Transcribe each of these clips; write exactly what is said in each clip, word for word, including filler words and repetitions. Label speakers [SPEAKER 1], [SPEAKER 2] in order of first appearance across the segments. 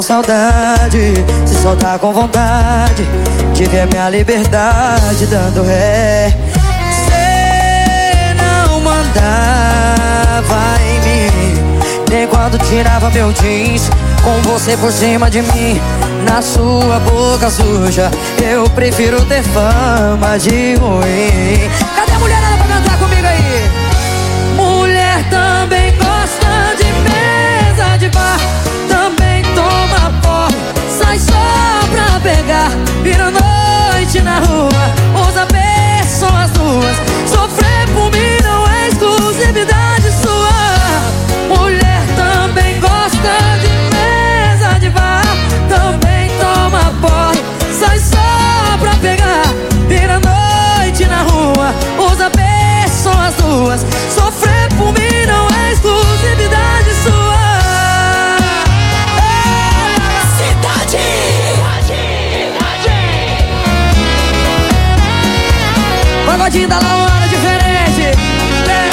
[SPEAKER 1] saudade, se soltar com vontade de ver minha liberdade dando ré. Cê não mandava em mim, nem quando tirava meu jeans com você por cima de mim. Na sua boca suja eu prefiro ter fama de ruim. Cadê a mulherada pra cantar comigo aí? Mulher também gosta de mesa de bar, também toma porre, sai só pra pegar, vira noite na rua, usa pessoas duas. Sofrer por mim não é exclusividade sua. Mulher também gosta de mesa de bar, também toma porre, sai só pra pegar, vira noite na rua, usa pessoas duas. Sofrer por mim não é exclusividade sua. Cidade, cidade. Pagodinho da Lauana diferente, né?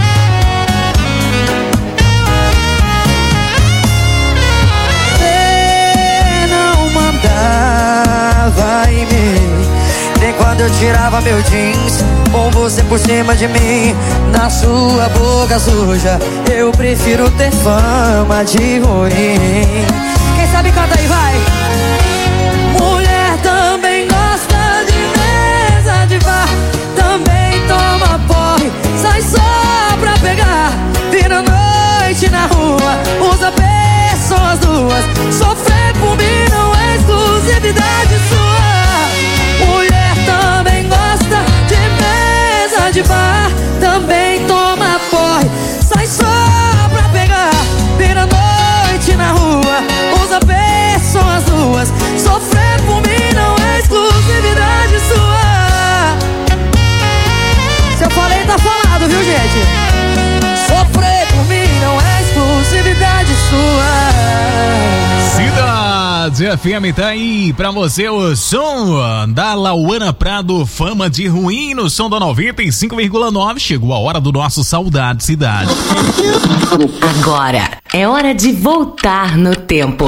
[SPEAKER 1] Cê não mandava em mim, nem quando eu tirava meu jeans com você por cima de mim. Na sua boca suja eu prefiro ter fama de ruim. Quem sabe canta aí, vai. Mulher também gosta de mesa de bar, também toma porre, sai só pra pegar, vira noite na rua, usa pessoas duas. Sofrer por mim não é exclusividade sua. Mulher também gosta de mesa de bar, também toma porre, sai só pra pegar, vira noite na rua, usa pessoas duas. Sofrer por mim não é exclusividade sua. Se eu falei, tá falado, viu, gente? Sofrer por mim não é exclusividade sua.
[SPEAKER 2] Cidade F M tá aí pra você o som da Lauana Prado, fama de ruim, no som da noventa e cinco vírgula nove. Chegou a hora do nosso Saudade Cidade.
[SPEAKER 3] Agora é hora de voltar no tempo.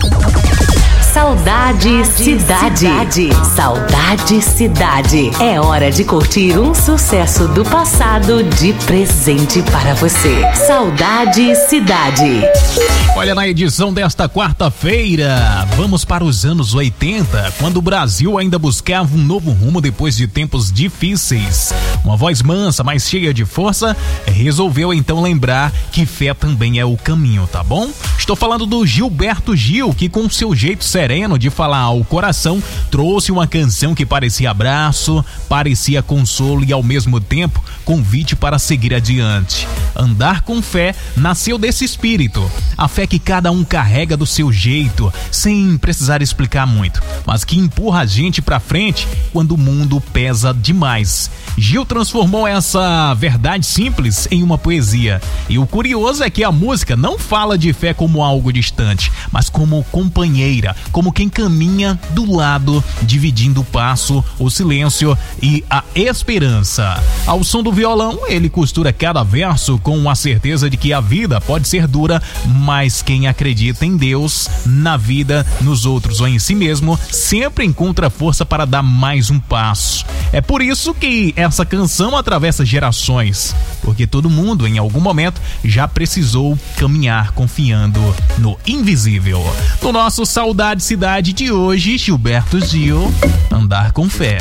[SPEAKER 3] Saudade Cidade. Cidade. Saudade Cidade. É hora de curtir um sucesso do passado de presente para você. Saudade Cidade.
[SPEAKER 2] Olha, na edição desta quarta-feira, vamos para os anos oitenta, quando o Brasil ainda buscava um novo rumo depois de tempos difíceis. Uma voz mansa, mas cheia de força, resolveu então lembrar que fé também é o caminho, tá bom? Estou falando do Gilberto Gil, que com seu jeito sereno de falar ao coração, trouxe uma canção que parecia abraço, parecia consolo e ao mesmo tempo convite para seguir adiante. Andar com fé nasceu desse espírito, a fé que cada um carrega do seu jeito, sem precisar explicar muito, mas que empurra a gente pra frente quando o mundo pesa demais. Gil transformou essa verdade simples em uma poesia, e o curioso é que a música não fala de fé como algo distante, mas como companheira, como quem caminha do lado, dividindo o passo, o silêncio e a esperança. Ao som do violão, ele costura cada verso com a certeza de que a vida pode ser dura, mas quem acredita em Deus, na vida, nos outros ou em si mesmo, sempre encontra força para dar mais um passo. É por isso que essa canção atravessa gerações, porque todo mundo em algum momento já precisou caminhar confiando no invisível. No nosso Saudade Cidade de hoje, Gilberto Gil, Andar com Fé.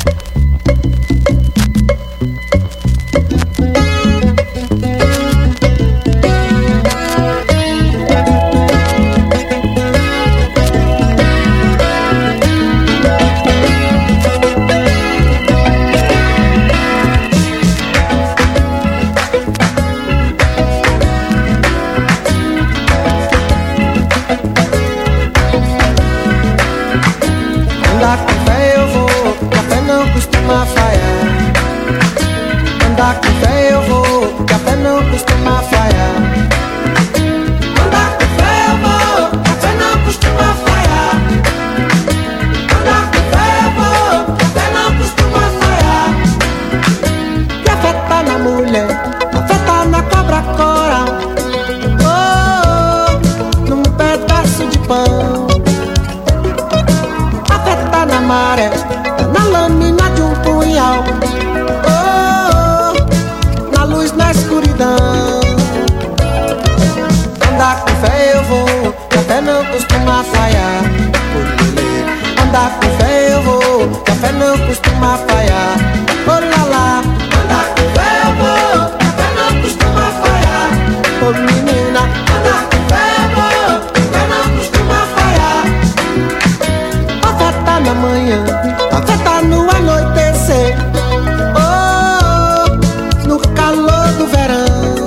[SPEAKER 1] Andar com fé eu vou, a fé não custa
[SPEAKER 4] maré, tá na lâmina de um punhal. Oh, oh, na luz, na escuridão. Andar com fé eu vou, que a fé não costuma falhar. Andar com fé eu vou, que a fé não costuma falhar. Oh lá lá. Andar com fé eu vou, que a fé não costuma falhar. Oh menina, andar com fé eu vou, que a fé não costuma falhar. A fé tá na manhã, a fé tá no anoitecer. Oh, oh, no calor do verão.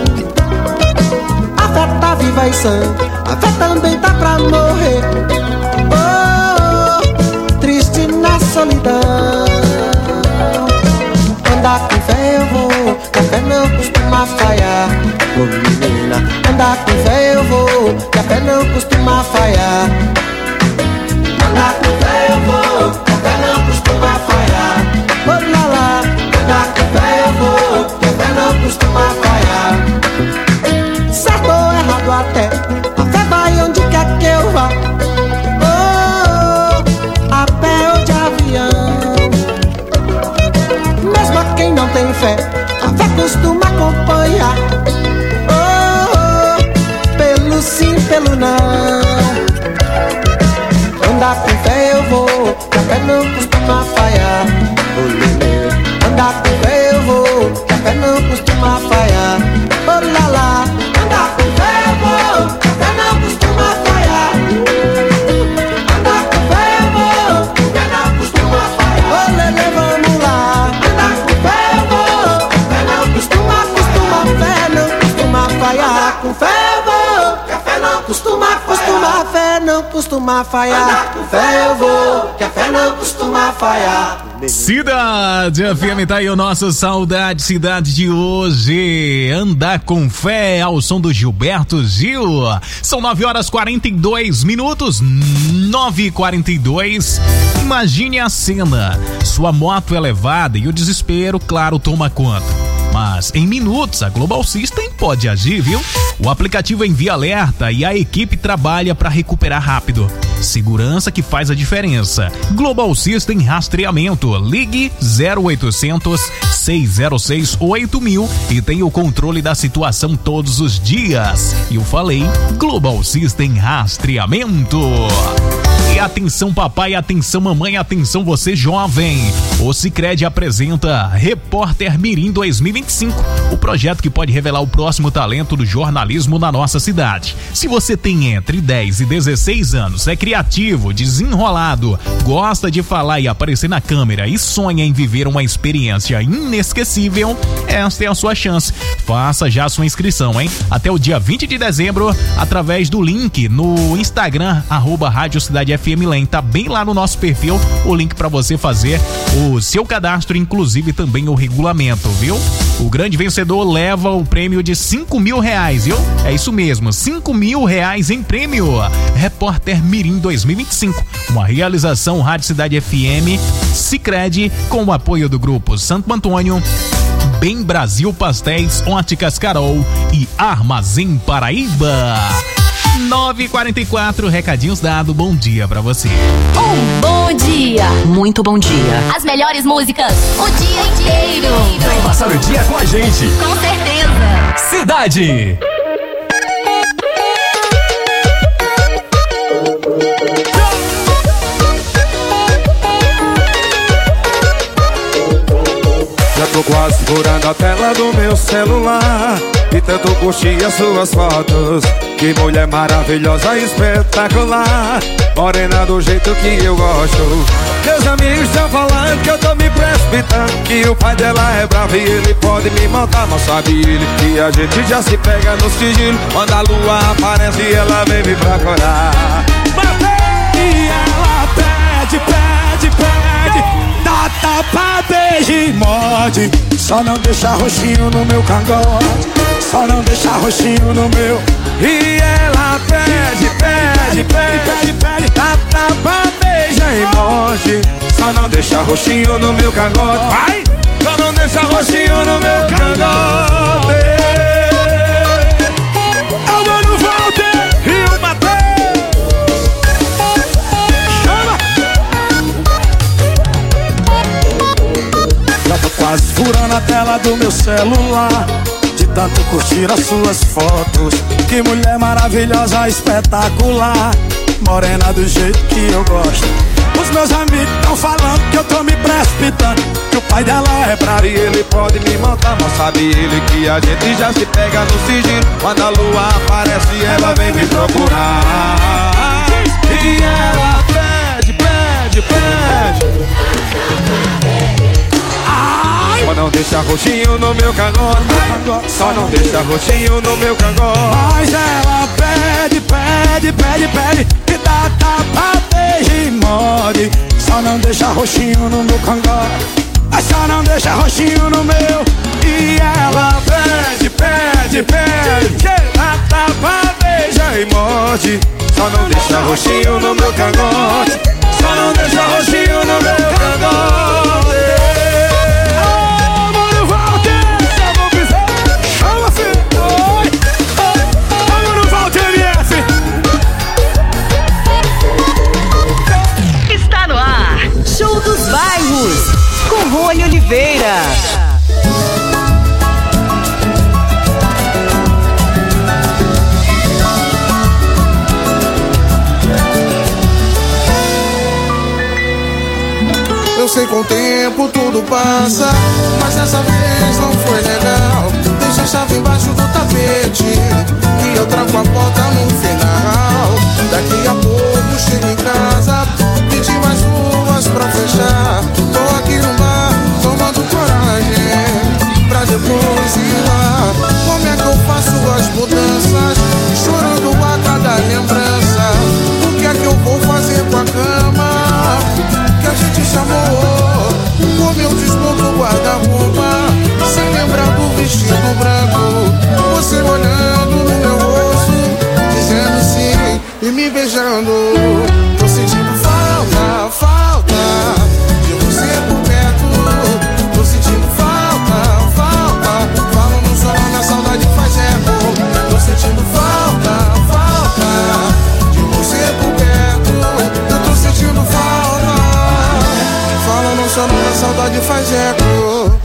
[SPEAKER 4] A fé tá viva e sã, a fé também tá pra morrer. Solidão. Andar com fé eu vou, que a fé não costuma falhar. Ô menina, andar com fé eu vou, que a fé não costuma falhar. Andar com fé eu vou, que a fé não costuma falhar. Ô lá lá, andar com fé eu vou, que a fé não costuma falhar. Certo ou errado até, a fé vai onde quer que eu vá. Mesmo a quem não tem fé, a fé costuma acompanhar. Oh, oh, pelo sim, pelo não. Andar com fé eu vou, que a fé não costuma falhar. Oh, andar com fé eu vou, que a fé não costuma falhar. Oh lá lá. Andar com fé eu vou, que a fé não costuma falhar. Andar com fé eu vou, que a fé não costuma falhar. Oh lele, vamos lá. Andar com fé eu vou, que a fé não costuma, costuma, fé não costuma falhar. Com fé eu vou, que a fé não costuma, costuma, fé não costuma falhar. Andar com fé eu vou, que a fé não costuma falhar.
[SPEAKER 2] Cidade F M, tá aí o nosso Saudade Cidade de hoje. Andar com fé ao som do Gilberto Gil. São nove horas quarenta e dois minutos, nove e quarenta e dois. Imagine a cena: sua moto é levada e o desespero, claro, toma conta. Mas em minutos a Global System pode agir, viu? O aplicativo envia alerta e a equipe trabalha para recuperar rápido. Segurança que faz a diferença. Global System Rastreamento. Ligue zero oitocentos, seis zero seis, oito mil e tenha o controle da situação todos os dias. E eu falei Global System Rastreamento. E atenção papai, atenção mamãe, atenção você jovem. O Sicredi apresenta Repórter Mirim dois mil e vinte e cinco, o projeto que pode revelar o próximo talento do jornalismo na nossa cidade. Se você tem entre dez e dezesseis anos, é criativo, desenrolado, gosta de falar e aparecer na câmera e sonha em viver uma experiência inesquecível, esta é a sua chance. Faça já a sua inscrição, hein? Até o dia vinte de dezembro, através do link no Instagram, arroba Rádio Cidade F M Lem. Tá bem lá no nosso perfil o link para você fazer o seu cadastro, inclusive também o regulamento, viu? O grande vencedor leva o prêmio de cinco mil reais, viu? É isso mesmo, cinco mil reais em prêmio. Repórter Mirim dois mil e vinte e cinco, uma realização Rádio Cidade F M, Sicredi, com o apoio do Grupo Santo Antônio, Bem Brasil Pastéis, Óticas Carol e Armazém Paraíba. nove e quarenta e quatro, recadinhos dados, bom dia pra você.
[SPEAKER 3] Um bom dia. Muito bom dia. As melhores músicas o dia inteiro.
[SPEAKER 5] Vem passar o dia com a gente.
[SPEAKER 3] Com certeza.
[SPEAKER 5] Cidade.
[SPEAKER 6] Já tô quase furando a tela do meu celular e tanto curti as suas fotos. Que mulher maravilhosa, espetacular, morena do jeito que eu gosto. Meus amigos estão falando que eu tô me precipitando, que o pai dela é bravo e ele pode me matar. Mas sabe ele que a gente já se pega no sigilo, quando a lua aparece e ela vem me procurar. E ela pede, pede, pede, dá tapa, beija e morde. Só não deixa roxinho no meu cangote, só não deixa roxinho no meu. E ela pede, pede, pede, pede, pede, dá tapa, beija e morde. Só não deixa roxinho no meu cangote. Vai! Só não deixa roxinho no meu cangote. Eu vou no Walter e o Mateus. Chama! furando a tela do meu celular, de tanto curtir as suas fotos. Que mulher maravilhosa, espetacular, morena do jeito que eu gosto. Os meus amigos tão falando que eu tô me precipitando, que o pai dela é bravo e ele pode me matar. Mas sabe ele que a gente já se pega no sigilo. Quando a lua aparece ela vem me procurar, e ela pede, pede, pede. Só não deixa roxinho no meu cangote, só não deixa roxinho no meu cangote. Mas ela pede, pede, pede, pede, que dá tapa, beijo e morde. Só não deixa roxinho no meu cangote, só não deixa roxinho no meu. E ela pede, pede, pede, que dá tapa, beija e morde. Só não deixa roxinho no meu cangote, só não deixa roxinho no meu cangote.
[SPEAKER 3] Show dos Bairros, com Rony Oliveira.
[SPEAKER 7] Eu sei com o tempo tudo passa, mas dessa vez não foi legal. Deixa a chave embaixo do tapete e eu tranco a porta no final. Daqui a pouco chego em casa, pedi mais duas pra fechar. Tô aqui no bar, tomando coragem, pra depois ir lá. Como é que eu faço as mudanças, chorando a cada lembrança? O que é que eu vou fazer com a cama que a gente chamou? Como eu desmonto o guarda-roupa, sem lembrar do vestido branco. Você olhando no meu rosto, dizendo sim e me beijando. Tô sentindo falta, falta de você por perto. Tô sentindo falta, falta. Falo no sono, na saudade faz eco. Tô sentindo falta, falta de você por perto. Eu tô sentindo falta. Falo no sono, na saudade faz eco.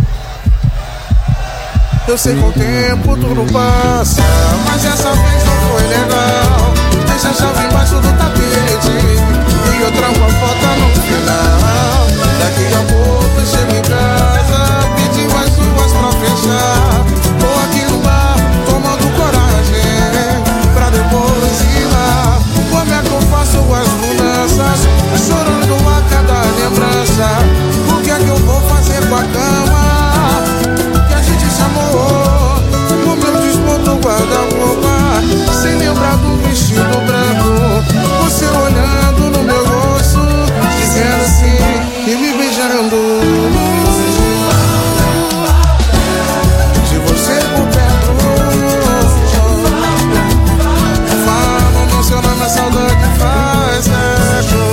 [SPEAKER 7] Eu sei com o tempo tudo passa, mas dessa vez não foi legal. Deixa a chave embaixo do tapete e eu tranco a porta no final. Daqui a pouco eu chego em casa, pedi mais duas pra fechar. Tô aqui no bar, tomando coragem, pra depois ir lá. Como é que eu faço as mudanças, chorando a cada lembrança? O que é que eu vou fazer com a cama que a gente chamou? Como eu desmonto o guarda-roupa, sem lembrar do vestido branco. Você olhando no meu rosto, dizendo sim e me beijando. De você por perto, fala no seu nome, a saudade faz eco.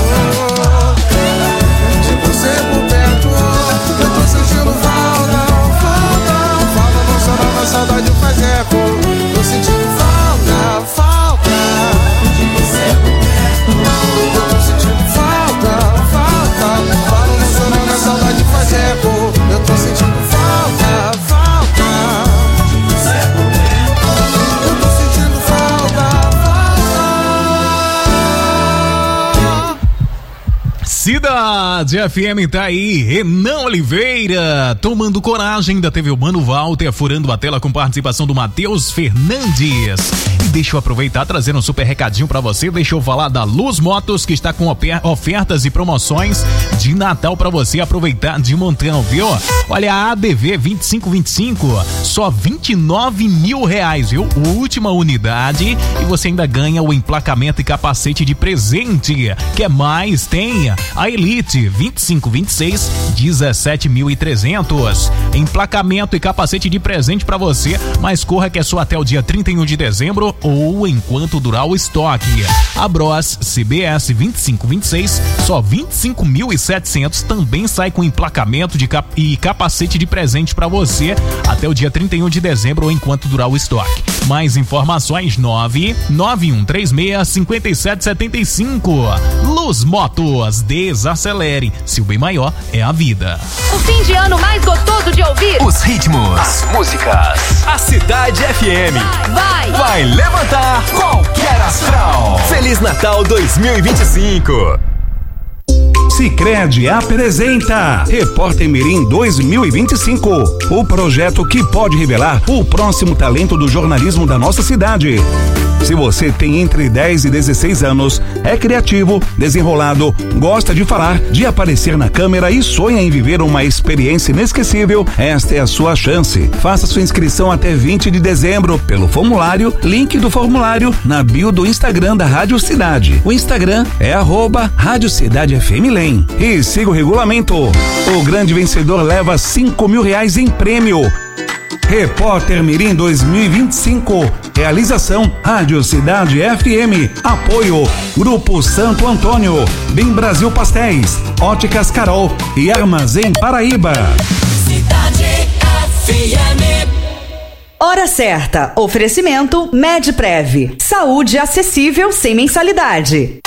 [SPEAKER 7] De você por perto, eu tô sentindo falta, falta. Fala no seu nome, a saudade faz eco. Tô sentindo falta, falta de você por perto. Eu tô sentindo falta, falta. Fala no seu nome, a saudade faz eco. Eu tô sentindo falta, falta de você por perto. Eu tô sentindo falta, falta.
[SPEAKER 2] Cidade F M tá aí, Renan Oliveira tomando coragem. Ainda teve o Mano Walter furando a tela com participação do Matheus Fernandes. E deixa eu aproveitar trazendo um super recadinho pra você. Deixa eu falar da Luz Motos, que está com ofertas e promoções de Natal pra você aproveitar de montão, viu? Olha, a A D V vinte e cinco vinte e cinco, só vinte e nove mil reais, viu? Última unidade e você ainda ganha o emplacamento e capacete de presente. Quer mais? Tenha a Elite vinte e cinco vinte e seis, dezessete mil e trezentos. Emplacamento e capacete de presente pra você, mas corra que é só até o dia trinta e um de dezembro ou enquanto durar o estoque. A Bros C B S vinte e cinco vinte e seis, só vinte e cinco mil e setecentos, também sai com emplacamento de cap e capacete de presente para você até o dia trinta e um de dezembro ou enquanto durar o estoque. Mais informações nove nove um três seis cinco sete sete cinco. Luz Motos, desacelere, se o bem maior é a vida.
[SPEAKER 8] O fim de ano mais gostoso de ouvir.
[SPEAKER 5] Os ritmos, as músicas. A Cidade F M
[SPEAKER 8] vai,
[SPEAKER 5] vai levantar qualquer astral. Feliz Natal dois mil e vinte e cinco.
[SPEAKER 9] Sicredi apresenta Repórter Mirim dois mil e vinte e cinco, o projeto que pode revelar o próximo talento do jornalismo da nossa cidade. Se você tem entre dez e dezesseis anos, é criativo, desenrolado, gosta de falar, de aparecer na câmera e sonha em viver uma experiência inesquecível, esta é a sua chance. Faça sua inscrição até vinte de dezembro pelo formulário, link do formulário na bio do Instagram da Rádio Cidade. O Instagram é arroba Rádio Cidade F M Lem. E siga o regulamento. O grande vencedor leva cinco mil reais em prêmio. Repórter Mirim dois mil e vinte e cinco. Realização Rádio Cidade F M. Apoio Grupo Santo Antônio, Bem Brasil Pastéis, Óticas Carol e Armazém Paraíba.
[SPEAKER 10] Cidade F M.
[SPEAKER 11] Hora certa. Oferecimento Medprev. Saúde acessível sem mensalidade.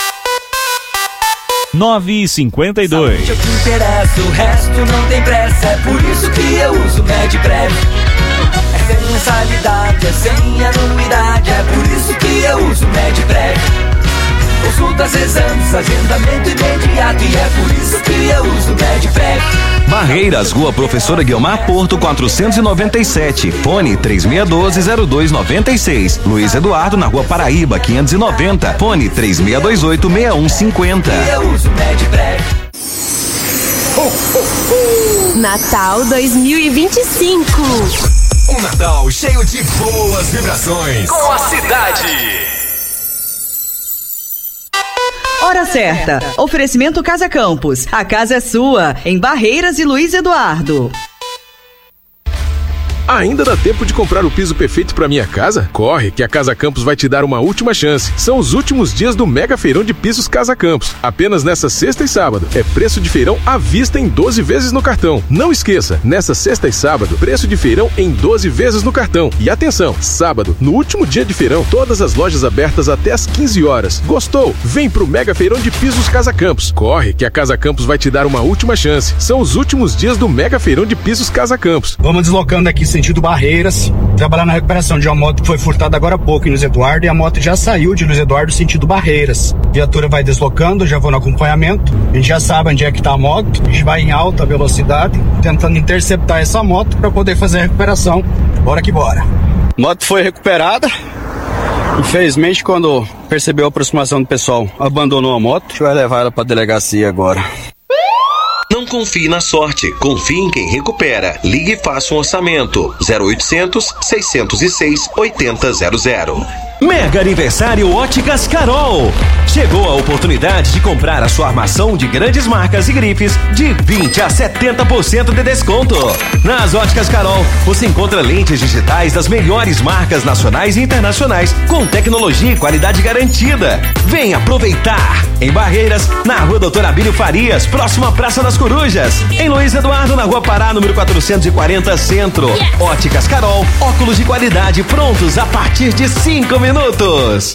[SPEAKER 12] nove e cinquenta e dois.
[SPEAKER 10] Saúde é o que interessa, o resto não tem pressa. É por isso que eu uso Medprev. É sem mensalidade, é sem anuidade. É por isso que eu uso Medprev. Consultas, exames, agendamento imediato. E é por isso que eu uso Medprev.
[SPEAKER 13] Barreiras, Rua Professora Guilmar Porto, quatrocentos e noventa e sete. Fone três seis um dois, zero dois nove seis. Luiz Eduardo, na Rua Paraíba, quinhentos e noventa. Fone três seis dois oito, seis um cinco zero.
[SPEAKER 10] Eu uso Medprev.
[SPEAKER 8] Natal dois mil e vinte e cinco.
[SPEAKER 5] Um Natal cheio de boas vibrações. Com a cidade.
[SPEAKER 11] Hora certa. Oferecimento Casa Campos. A casa é sua, em Barreiras e Luiz Eduardo.
[SPEAKER 14] Ainda dá tempo de comprar o piso perfeito para minha casa? Corre, que a Casa Campos vai te dar uma última chance. São os últimos dias do Mega Feirão de Pisos Casa Campos. Apenas nessa sexta e sábado. É preço de feirão à vista em doze vezes no cartão. Não esqueça, nessa sexta e sábado, preço de feirão em doze vezes no cartão. E atenção, sábado, no último dia de feirão, todas as lojas abertas até às quinze horas. Gostou? Vem pro Mega Feirão de Pisos Casa Campos. Corre, que a Casa Campos vai te dar uma última chance. São os últimos dias do Mega Feirão de Pisos Casa Campos.
[SPEAKER 15] Vamos deslocando aqui sentido Barreiras, trabalhar na recuperação de uma moto que foi furtada agora há pouco em Luiz Eduardo, e a moto já saiu de Luiz Eduardo sentido Barreiras. A viatura vai deslocando, já vou no acompanhamento, a gente já sabe onde é que tá a moto, a gente vai em alta velocidade, tentando interceptar essa moto para poder fazer a recuperação. Bora que bora. Moto foi recuperada. Infelizmente, quando percebeu a aproximação do pessoal, abandonou a moto. A gente vai levar ela para a delegacia agora.
[SPEAKER 16] Não confie na sorte, confie em quem recupera. Ligue e faça um orçamento. zero oitocentos, seiscentos e seis, oitenta zero zero.
[SPEAKER 13] Mega Aniversário Óticas Carol. Chegou a oportunidade de comprar a sua armação de grandes marcas e grifes de vinte a setenta por cento de desconto. Nas Óticas Carol, você encontra lentes digitais das melhores marcas nacionais e internacionais com tecnologia e qualidade garantida. Vem aproveitar! Em Barreiras, na Rua Doutor Abílio Farias, próxima à Praça das Corujas. Em Luiz Eduardo, na Rua Pará, número quatrocentos e quarenta, Centro. Yes. Óticas Carol, óculos de qualidade prontos a partir de cinco minutos.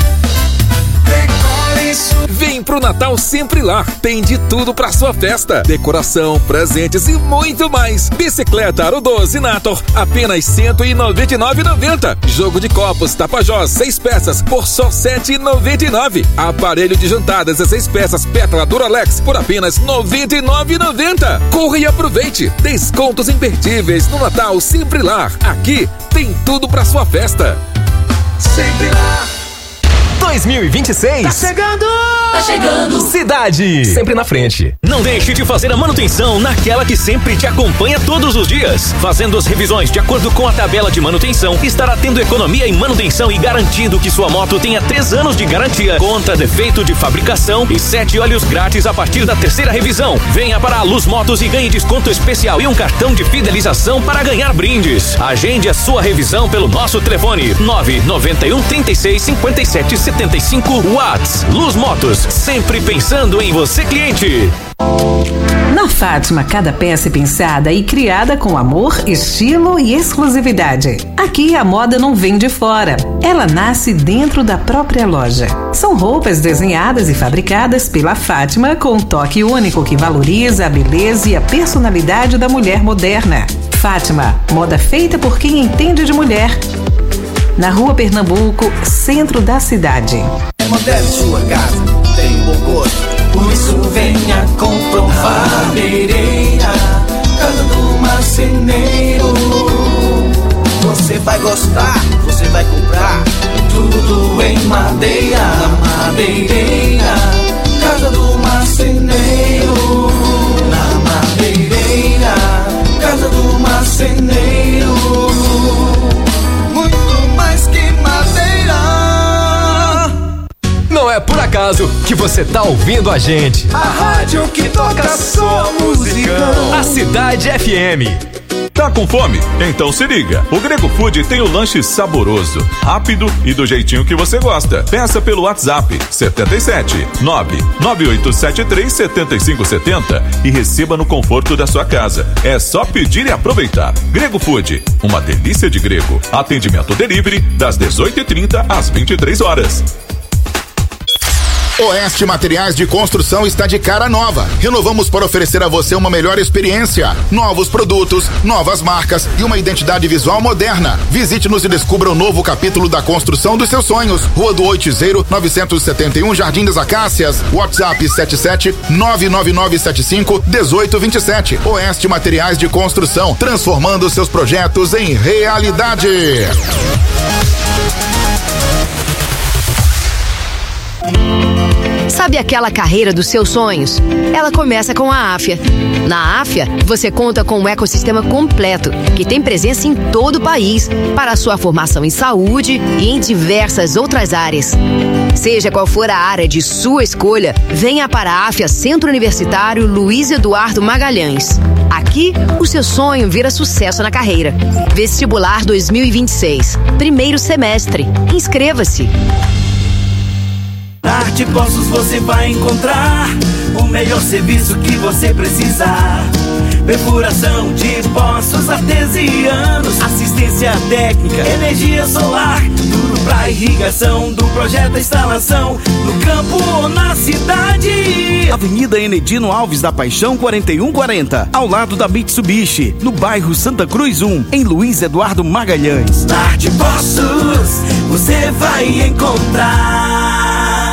[SPEAKER 17] Vem pro Natal Sempre Lá. Tem de tudo pra sua festa. Decoração, presentes e muito mais. Bicicleta Aro doze Nator, apenas cento e noventa e nove reais e noventa centavos. Jogo de copos Tapajós, seis peças, por só sete reais e noventa e nove centavos. Aparelho de jantar, dezesseis peças, Pétala Duralex, por apenas noventa e nove reais e noventa centavos. Corre e aproveite. Descontos imperdíveis no Natal Sempre Lá. Aqui tem tudo pra sua festa.
[SPEAKER 10] Sempre Lá.
[SPEAKER 5] dois mil e vinte e seis.
[SPEAKER 10] Tá chegando! Tá chegando.
[SPEAKER 13] Cidade, sempre na frente. Não deixe de fazer a manutenção naquela que sempre te acompanha todos os dias. Fazendo as revisões de acordo com a tabela de manutenção, estará tendo economia em manutenção e garantindo que sua moto tenha três anos de garantia contra defeito de fabricação e sete óleos grátis a partir da terceira revisão. Venha para a Luz Motos e ganhe desconto especial e um cartão de fidelização para ganhar brindes. Agende a sua revisão pelo nosso telefone nove nove um, trinta e seis, cinquenta e sete, setenta e cinco. Watts. Luz Motos, sempre pensando em você, cliente.
[SPEAKER 12] Na Fátima, cada peça é pensada e criada com amor, estilo e exclusividade. Aqui a moda não vem de fora, ela nasce dentro da própria loja. São roupas desenhadas e fabricadas pela Fátima com um toque único que valoriza a beleza e a personalidade da mulher moderna. Fátima, moda feita por quem entende de mulher. Na Rua Pernambuco, centro da cidade.
[SPEAKER 10] É moderna em sua casa, tem bom gosto. Por isso venha comprovar. Madeireira, casa do marceneiro. Você vai gostar, você vai comprar. Tudo em madeira. Na Madeireira, casa do marceneiro. Na Madeireira, casa do marceneiro. Muito mais que madeira.
[SPEAKER 13] Não é por acaso que você tá ouvindo a gente.
[SPEAKER 10] A rádio que toca só musicão.
[SPEAKER 13] A Cidade F M.
[SPEAKER 18] Tá com fome? Então se liga. O Grego Food tem o lanche saboroso, rápido e do jeitinho que você gosta. Peça pelo WhatsApp sete sete nove nove oito sete três sete cinco sete zero e receba no conforto da sua casa. É só pedir e aproveitar. Grego Food, uma delícia de grego. Atendimento delivery das dezoito e trinta às vinte e três horas.
[SPEAKER 19] Oeste Materiais de Construção está de cara nova. Renovamos para oferecer a você uma melhor experiência. Novos produtos, novas marcas e uma identidade visual moderna. Visite-nos e descubra o novo capítulo da construção dos seus sonhos. Rua do Oitizeiro, novecentos e setenta e um, Jardim das Acácias. WhatsApp sete sete nove nove nove sete cinco um oito dois sete. Oeste Materiais de Construção, transformando seus projetos em realidade.
[SPEAKER 20] Sabe aquela carreira dos seus sonhos? Ela começa com a Áfia. Na Áfia, você conta com um ecossistema completo, que tem presença em todo o país, para a sua formação em saúde e em diversas outras áreas. Seja qual for a área de sua escolha, venha para a Áfia Centro Universitário Luiz Eduardo Magalhães. Aqui, o seu sonho vira sucesso na carreira. Vestibular dois mil e vinte e seis, primeiro semestre. Inscreva-se.
[SPEAKER 10] Na Arte Poços você vai encontrar o melhor serviço que você precisar. Perfuração de poços artesianos, assistência técnica, energia solar, tudo pra irrigação do projeto da instalação, no campo ou na cidade.
[SPEAKER 21] Avenida Enedino Alves da Paixão quarenta e um quarenta, ao lado da Mitsubishi, no bairro Santa Cruz um, em Luiz Eduardo Magalhães.
[SPEAKER 10] Na Arte Poços você vai encontrar.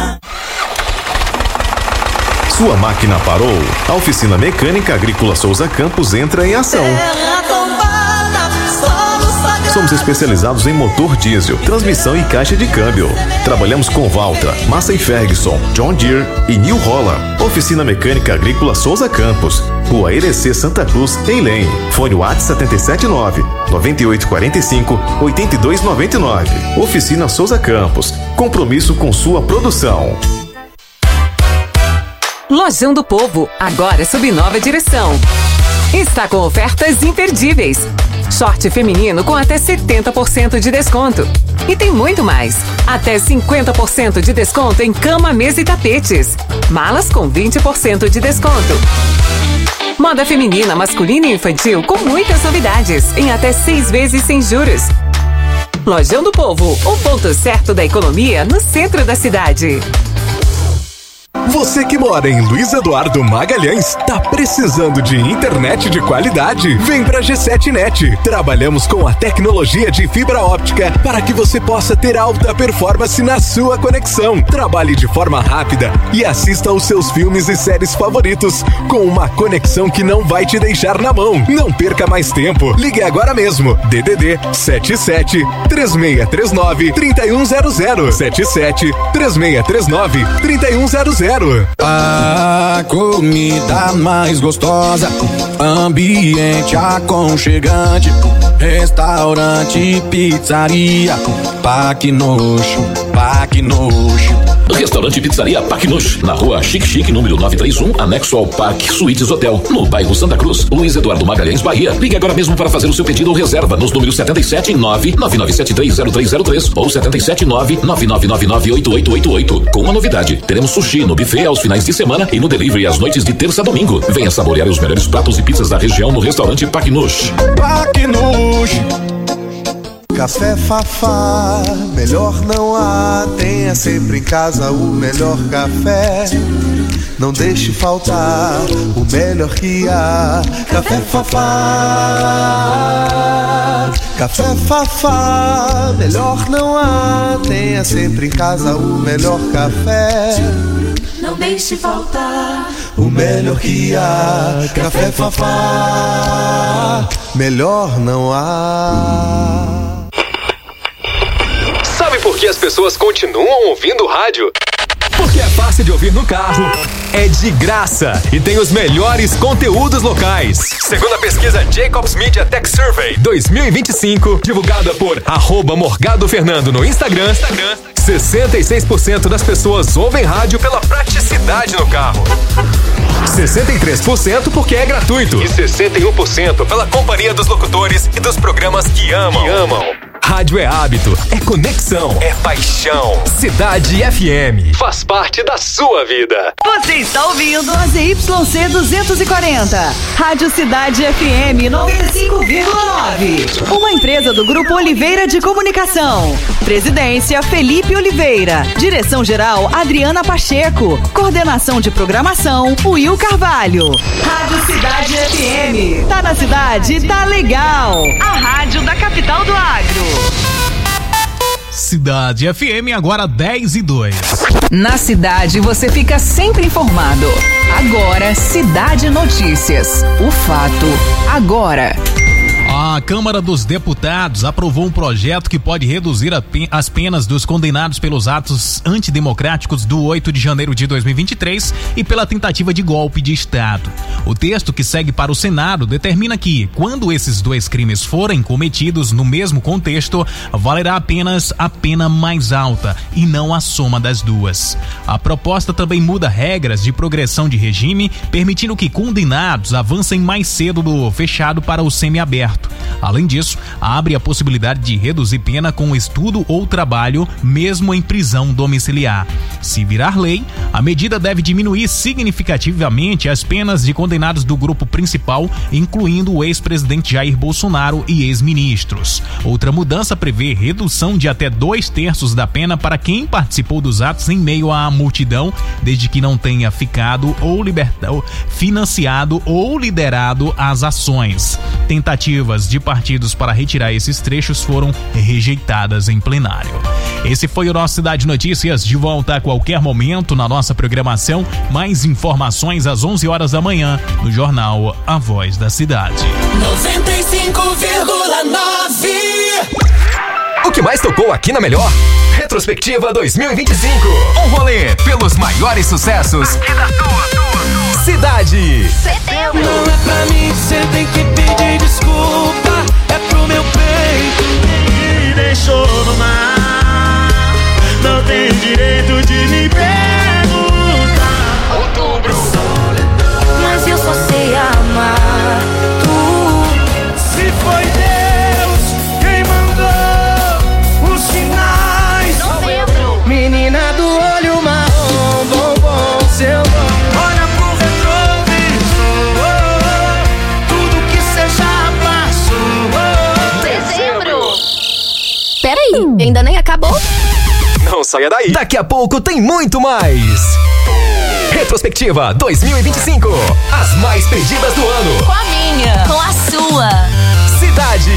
[SPEAKER 22] Sua máquina parou? A Oficina Mecânica Agrícola Souza Campos entra em ação. Somos especializados em motor diesel, transmissão e caixa de câmbio. Trabalhamos com Valtra, Massey Ferguson, John Deere e New Holland. Oficina Mecânica Agrícola Souza Campos, Rua Irecê Santa Cruz, em Leme. Fone WhatsApp sete sete nove nove oito quatro cinco oito dois nove nove. Oficina Souza Campos, compromisso com sua produção.
[SPEAKER 23] Lojão do Povo, agora sob nova direção. Está com ofertas imperdíveis. Short feminino com até setenta por cento de desconto. E tem muito mais. Até cinquenta por cento de desconto em cama, mesa e tapetes. Malas com vinte por cento de desconto. Moda feminina, masculina e infantil com muitas novidades. Em até seis vezes sem juros. Lojão do Povo, o ponto certo da economia no centro da cidade.
[SPEAKER 1] Você que mora em Luiz Eduardo Magalhães, tá precisando de internet de qualidade? Vem pra G sete Net. Trabalhamos com a tecnologia de fibra óptica para que você possa ter alta performance na sua conexão. Trabalhe de forma rápida e assista aos seus filmes e séries favoritos com uma conexão que não vai te deixar na mão. Não perca mais tempo. Ligue agora mesmo. D D D sete sete três seis três nove três um zero zero sete sete três seis três nove três um zero zero.
[SPEAKER 7] A comida mais gostosa, ambiente aconchegante, restaurante, pizzaria, Paquinosh, Paquinosh.
[SPEAKER 4] Restaurante Pizzaria Paquinosh, na rua Chique Chique, número novecentos e trinta e um, anexo ao Parque Suítes Hotel, no bairro Santa Cruz, Luiz Eduardo Magalhães, Bahia. Ligue agora mesmo para fazer o seu pedido ou reserva nos números setenta e sete nove nove nove sete três zero três zero três ou setenta e sete nove nove nove nove nove oito oito oito oito. Com uma novidade, teremos sushi no buffet aos finais de semana e no delivery às noites de terça a domingo. Venha saborear os melhores pratos e pizzas da região no restaurante Paquinosh.
[SPEAKER 7] Paquinosh. Café Fafá, melhor não há. Tenha sempre em casa o melhor café. Não deixe faltar o melhor que há. Café Fafá, Café Fafá, melhor não há. Tenha sempre em casa o melhor café.
[SPEAKER 10] Não deixe faltar
[SPEAKER 7] o melhor que há. Café Fafá, melhor não há.
[SPEAKER 6] Sabe por que as pessoas continuam ouvindo rádio? Porque é fácil de ouvir no carro, é de graça e tem os melhores conteúdos locais. Segundo a pesquisa Jacobs Media Tech Survey dois mil e vinte e cinco, divulgada por arroba Morgado Fernando no Instagram, Instagram, sessenta e seis por cento das pessoas ouvem rádio pela praticidade no carro. sessenta e três por cento porque é gratuito. E sessenta e um por cento pela companhia dos locutores e dos programas que amam. Que amam. Rádio é hábito, é conexão, é paixão. Cidade F M faz parte da sua vida.
[SPEAKER 11] Você está ouvindo a Z Y C duzentos e quarenta, Rádio Cidade F M noventa e cinco vírgula nove. Uma empresa do Grupo Oliveira de Comunicação. Presidência Felipe Oliveira. Direção-geral Adriana Pacheco. Coordenação de programação Will Carvalho. Rádio Cidade F M. Tá na cidade, tá legal. A rádio da capital do agro.
[SPEAKER 2] Cidade F M, agora dez e dois.
[SPEAKER 12] Na cidade você fica sempre informado. Agora, Cidade Notícias. O fato agora.
[SPEAKER 2] A Câmara dos Deputados aprovou um projeto que pode reduzir as penas dos condenados pelos atos antidemocráticos do oito de janeiro de dois mil e vinte e três e pela tentativa de golpe de Estado. O texto que segue para o Senado determina que, quando esses dois crimes forem cometidos no mesmo contexto, valerá apenas a pena mais alta e não a soma das duas. A proposta também muda regras de progressão de regime, permitindo que condenados avancem mais cedo do fechado para o semiaberto. Além disso, abre a possibilidade de reduzir pena com estudo ou trabalho, mesmo em prisão domiciliar. Se virar lei, a medida deve diminuir significativamente as penas de condenados do grupo principal, incluindo o ex-presidente Jair Bolsonaro e ex-ministros. Outra mudança prevê redução de até dois terços da pena para quem participou dos atos em meio à multidão, desde que não tenha ficado ou libertado, financiado ou liderado as ações. Tentativas de partidos para retirar esses trechos foram rejeitadas em plenário. Esse foi o nosso Cidade Notícias, de volta a qualquer momento na nossa programação. Mais informações às onze horas da manhã no jornal A Voz da Cidade.
[SPEAKER 10] noventa e cinco vírgula nove.
[SPEAKER 6] O que mais tocou aqui na Melhor? Retrospectiva dois mil e vinte e cinco. Um rolê pelos maiores sucessos aqui da tua, tua, tua. Cidade.
[SPEAKER 10] Setembro. Não é pra mim, cê tem que pedir desculpa. É pro meu peito que me deixou no mar. Não tem direito de me perguntar. Outubro. Mas eu só sei amar tu. Se foi Deus quem mandou os sinais. Novembro. Menina do olho marrom, bombom, seu nome. Olha pro retrovisor, tudo que cê já passou.
[SPEAKER 20] Dezembro. Peraí, ainda nem acabou?
[SPEAKER 6] Não saia daí. Daqui a pouco tem muito mais.
[SPEAKER 5] Retrospectiva dois mil e vinte e cinco. As mais pedidas do ano.
[SPEAKER 3] Com a minha. Com a sua.
[SPEAKER 5] Cidade.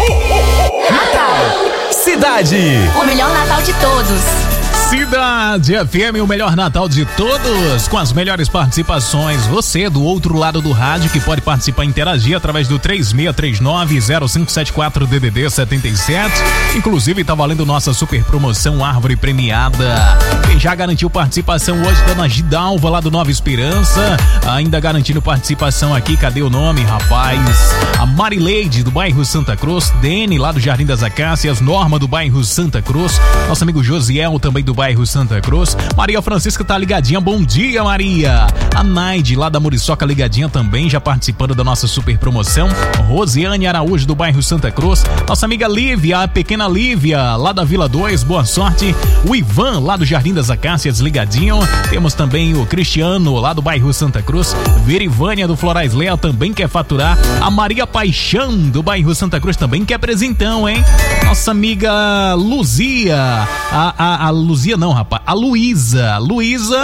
[SPEAKER 5] Natal. Cidade.
[SPEAKER 3] O melhor Natal de todos.
[SPEAKER 2] Cidade F M, o melhor Natal de todos, com as melhores participações. Você do outro lado do rádio que pode participar e interagir através do três seis três nove zero cinco sete quatro D D D setenta e sete. Inclusive tá valendo nossa super promoção Árvore Premiada. Quem já garantiu participação hoje, Dona Gidalva lá do Nova Esperança. Ainda garantindo participação aqui, cadê o nome, rapaz? A Marileide do bairro Santa Cruz, Dene lá do Jardim das Acácias, Norma do bairro Santa Cruz, nosso amigo Josiel também do bairro Santa Cruz. Maria Francisca tá ligadinha, bom dia, Maria. A Naide lá da Muriçoca ligadinha também, já participando da nossa super promoção. Rosiane Araújo do bairro Santa Cruz. Nossa amiga Lívia, a pequena Lívia lá da Vila dois, boa sorte. O Ivan lá do Jardim das Acácias ligadinho. Temos também o Cristiano lá do bairro Santa Cruz. Verivânia do Florais Léa também quer faturar. A Maria Paixão do bairro Santa Cruz também quer presentão, hein? Nossa amiga Luzia, a, a, a Luzia não, rapaz, a Luísa, Luísa,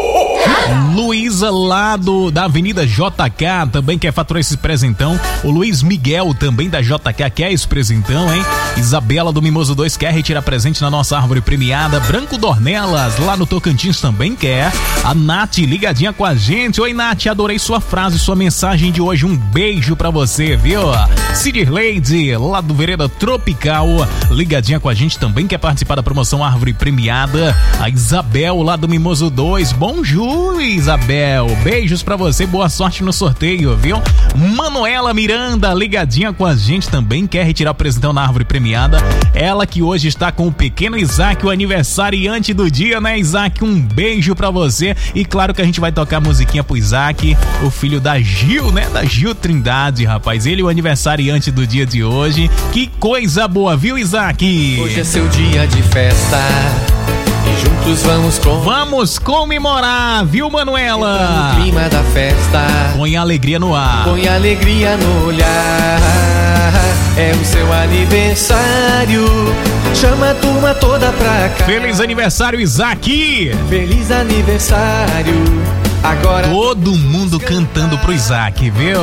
[SPEAKER 2] Luísa lá do, da Avenida J K também quer faturar esse presentão. O Luiz Miguel também da J K quer esse presentão, hein? Isabela do Mimoso dois quer retirar presente na nossa árvore premiada. Branco Dornelas lá no Tocantins também quer. A Nath ligadinha com a gente. Oi, Nath, adorei sua frase, sua mensagem de hoje, um beijo pra você, viu? Cidirleide lá do Vereda Tropical ligadinha com a gente também quer participar da promoção Árvore Premiada. A Isabel lá do Mimoso dois, bonjour, Isabel, beijos pra você, boa sorte no sorteio, viu? Manuela Miranda ligadinha com a gente também quer retirar o presentão na Árvore Premiada. Ela que hoje está com o pequeno Isaac, o aniversariante do dia, né, Isaac? Um beijo pra você. E claro que a gente vai tocar musiquinha pro Isaac, o filho da Gil, né? Da Gil Trindade, rapaz. Ele é o aniversariante do dia de hoje. Que coisa boa, viu, Isaac?
[SPEAKER 8] Hoje é seu dia de festa e juntos vamos com...
[SPEAKER 2] Vamos comemorar, viu, Manuela?
[SPEAKER 8] O clima da festa.
[SPEAKER 2] Põe alegria no ar.
[SPEAKER 8] Põe alegria no olhar. É o seu aniversário. Chama a turma toda pra cá.
[SPEAKER 2] Feliz aniversário, Isaac!
[SPEAKER 8] Feliz aniversário. Agora
[SPEAKER 2] todo mundo cantando pro Isaac, viu?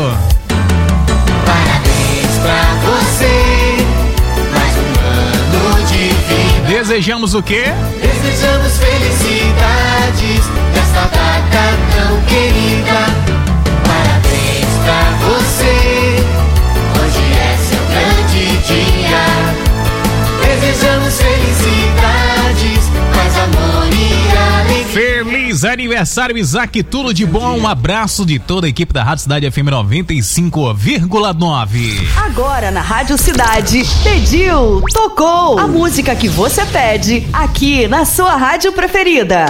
[SPEAKER 8] Parabéns pra você. Mais um ano de vida.
[SPEAKER 2] Desejamos o quê?
[SPEAKER 8] Desejamos felicidades nesta data tão querida. Parabéns pra você. Hoje é seu grande dia. Desejamos felicidades, mais amor e alegria.
[SPEAKER 2] Feliz aniversário, Isaac, tudo de bom. Um abraço de toda a equipe da Rádio Cidade F M noventa e cinco vírgula nove.
[SPEAKER 11] Agora na Rádio Cidade, pediu, tocou a música que você pede aqui na sua rádio preferida.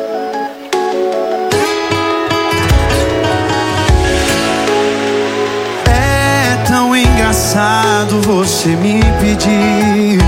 [SPEAKER 9] É tão engraçado você me pedir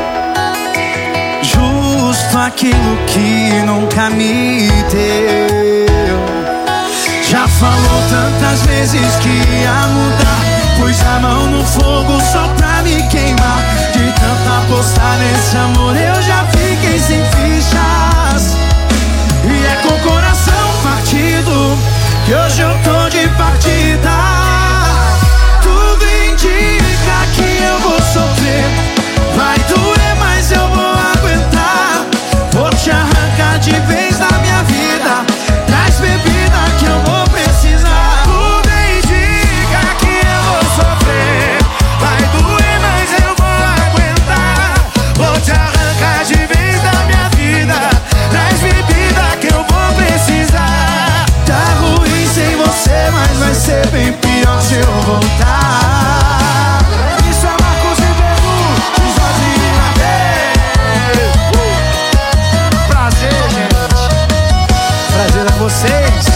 [SPEAKER 9] justo aquilo que nunca me deu. Já falou tantas vezes que ia mudar, pus a mão no fogo só pra me queimar. De tanto apostar nesse amor eu já fiquei sem fichas. E é com o coração partido que hoje eu tô de partida. Tudo indica que eu vou sofrer. Vai doer, mas eu vou aguentar. Vou te arrancar de vez da minha vida. Traz bebida que eu vou precisar. Tudo indica que eu vou sofrer. Vai doer, mas eu vou aguentar. Vou te arrancar de vez da minha vida. Traz bebida que eu vou precisar. Tá ruim sem você, mas vai ser bem pior se eu voltar. Isso é Marcos e Begu, Jorge Até. Prazer, gente. Prazer a vocês.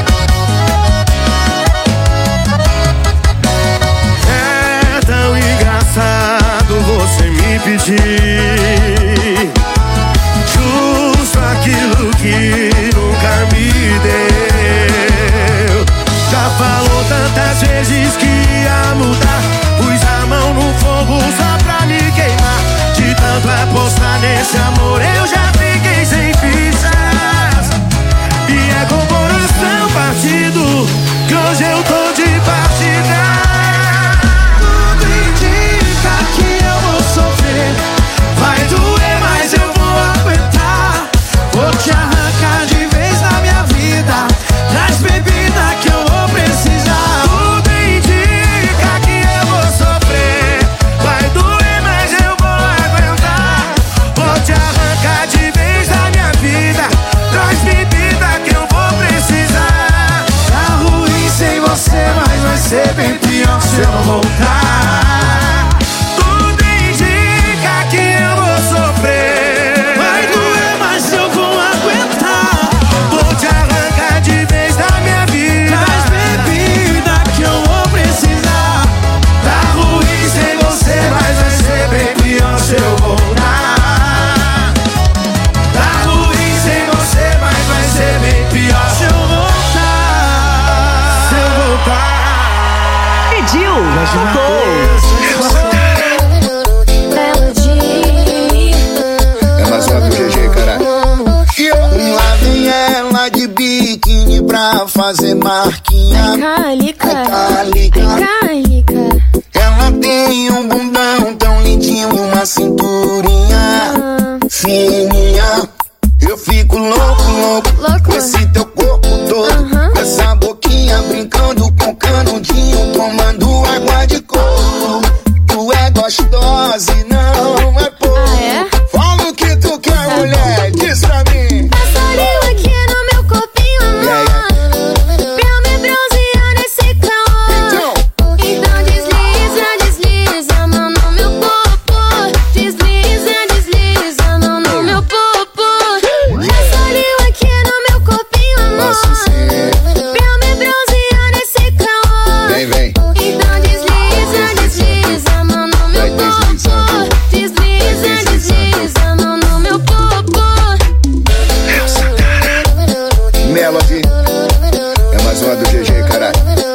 [SPEAKER 9] É tão engraçado você me pedir justo aquilo que nunca me deu. Já falou tantas vezes que ia mudar, pus a mão no fogo só pra me queimar. De tanto apostar nesse amor eu já fiquei sem fichas. E é com o coração
[SPEAKER 7] É mais uma do G G, cara. Lá vem ela de biquíni pra fazer marquinha.
[SPEAKER 14] Calica,
[SPEAKER 7] calica,
[SPEAKER 14] calica.
[SPEAKER 7] Ela tem um bundão tão lindinho e uma cinturinha fininha. Eu fico louco, louco, louco com esse teu corpo todo, uhum. Com essa boquinha brincando com canudinho, tomando água de coco. Tu é gostosa e não é pouco. Ah, é? Fala o que tu quer, tá mulher, bom. Diz pra mim.
[SPEAKER 14] Passa ali aqui no meu corpinho, amor, yeah, yeah. Pra me bronzear nesse calor. Então, então desliza, desliza a mão no meu popô. Desliza, desliza a mão no meu popô. Passa ali aqui no meu corpinho, amor, pra me bronzear nesse calor.
[SPEAKER 7] Vem, vem.
[SPEAKER 14] Então desliza, desliza a mão no meu popô. Desliza, desliza a mão no meu popô.
[SPEAKER 7] Melody, é mais uma do G G, caralho.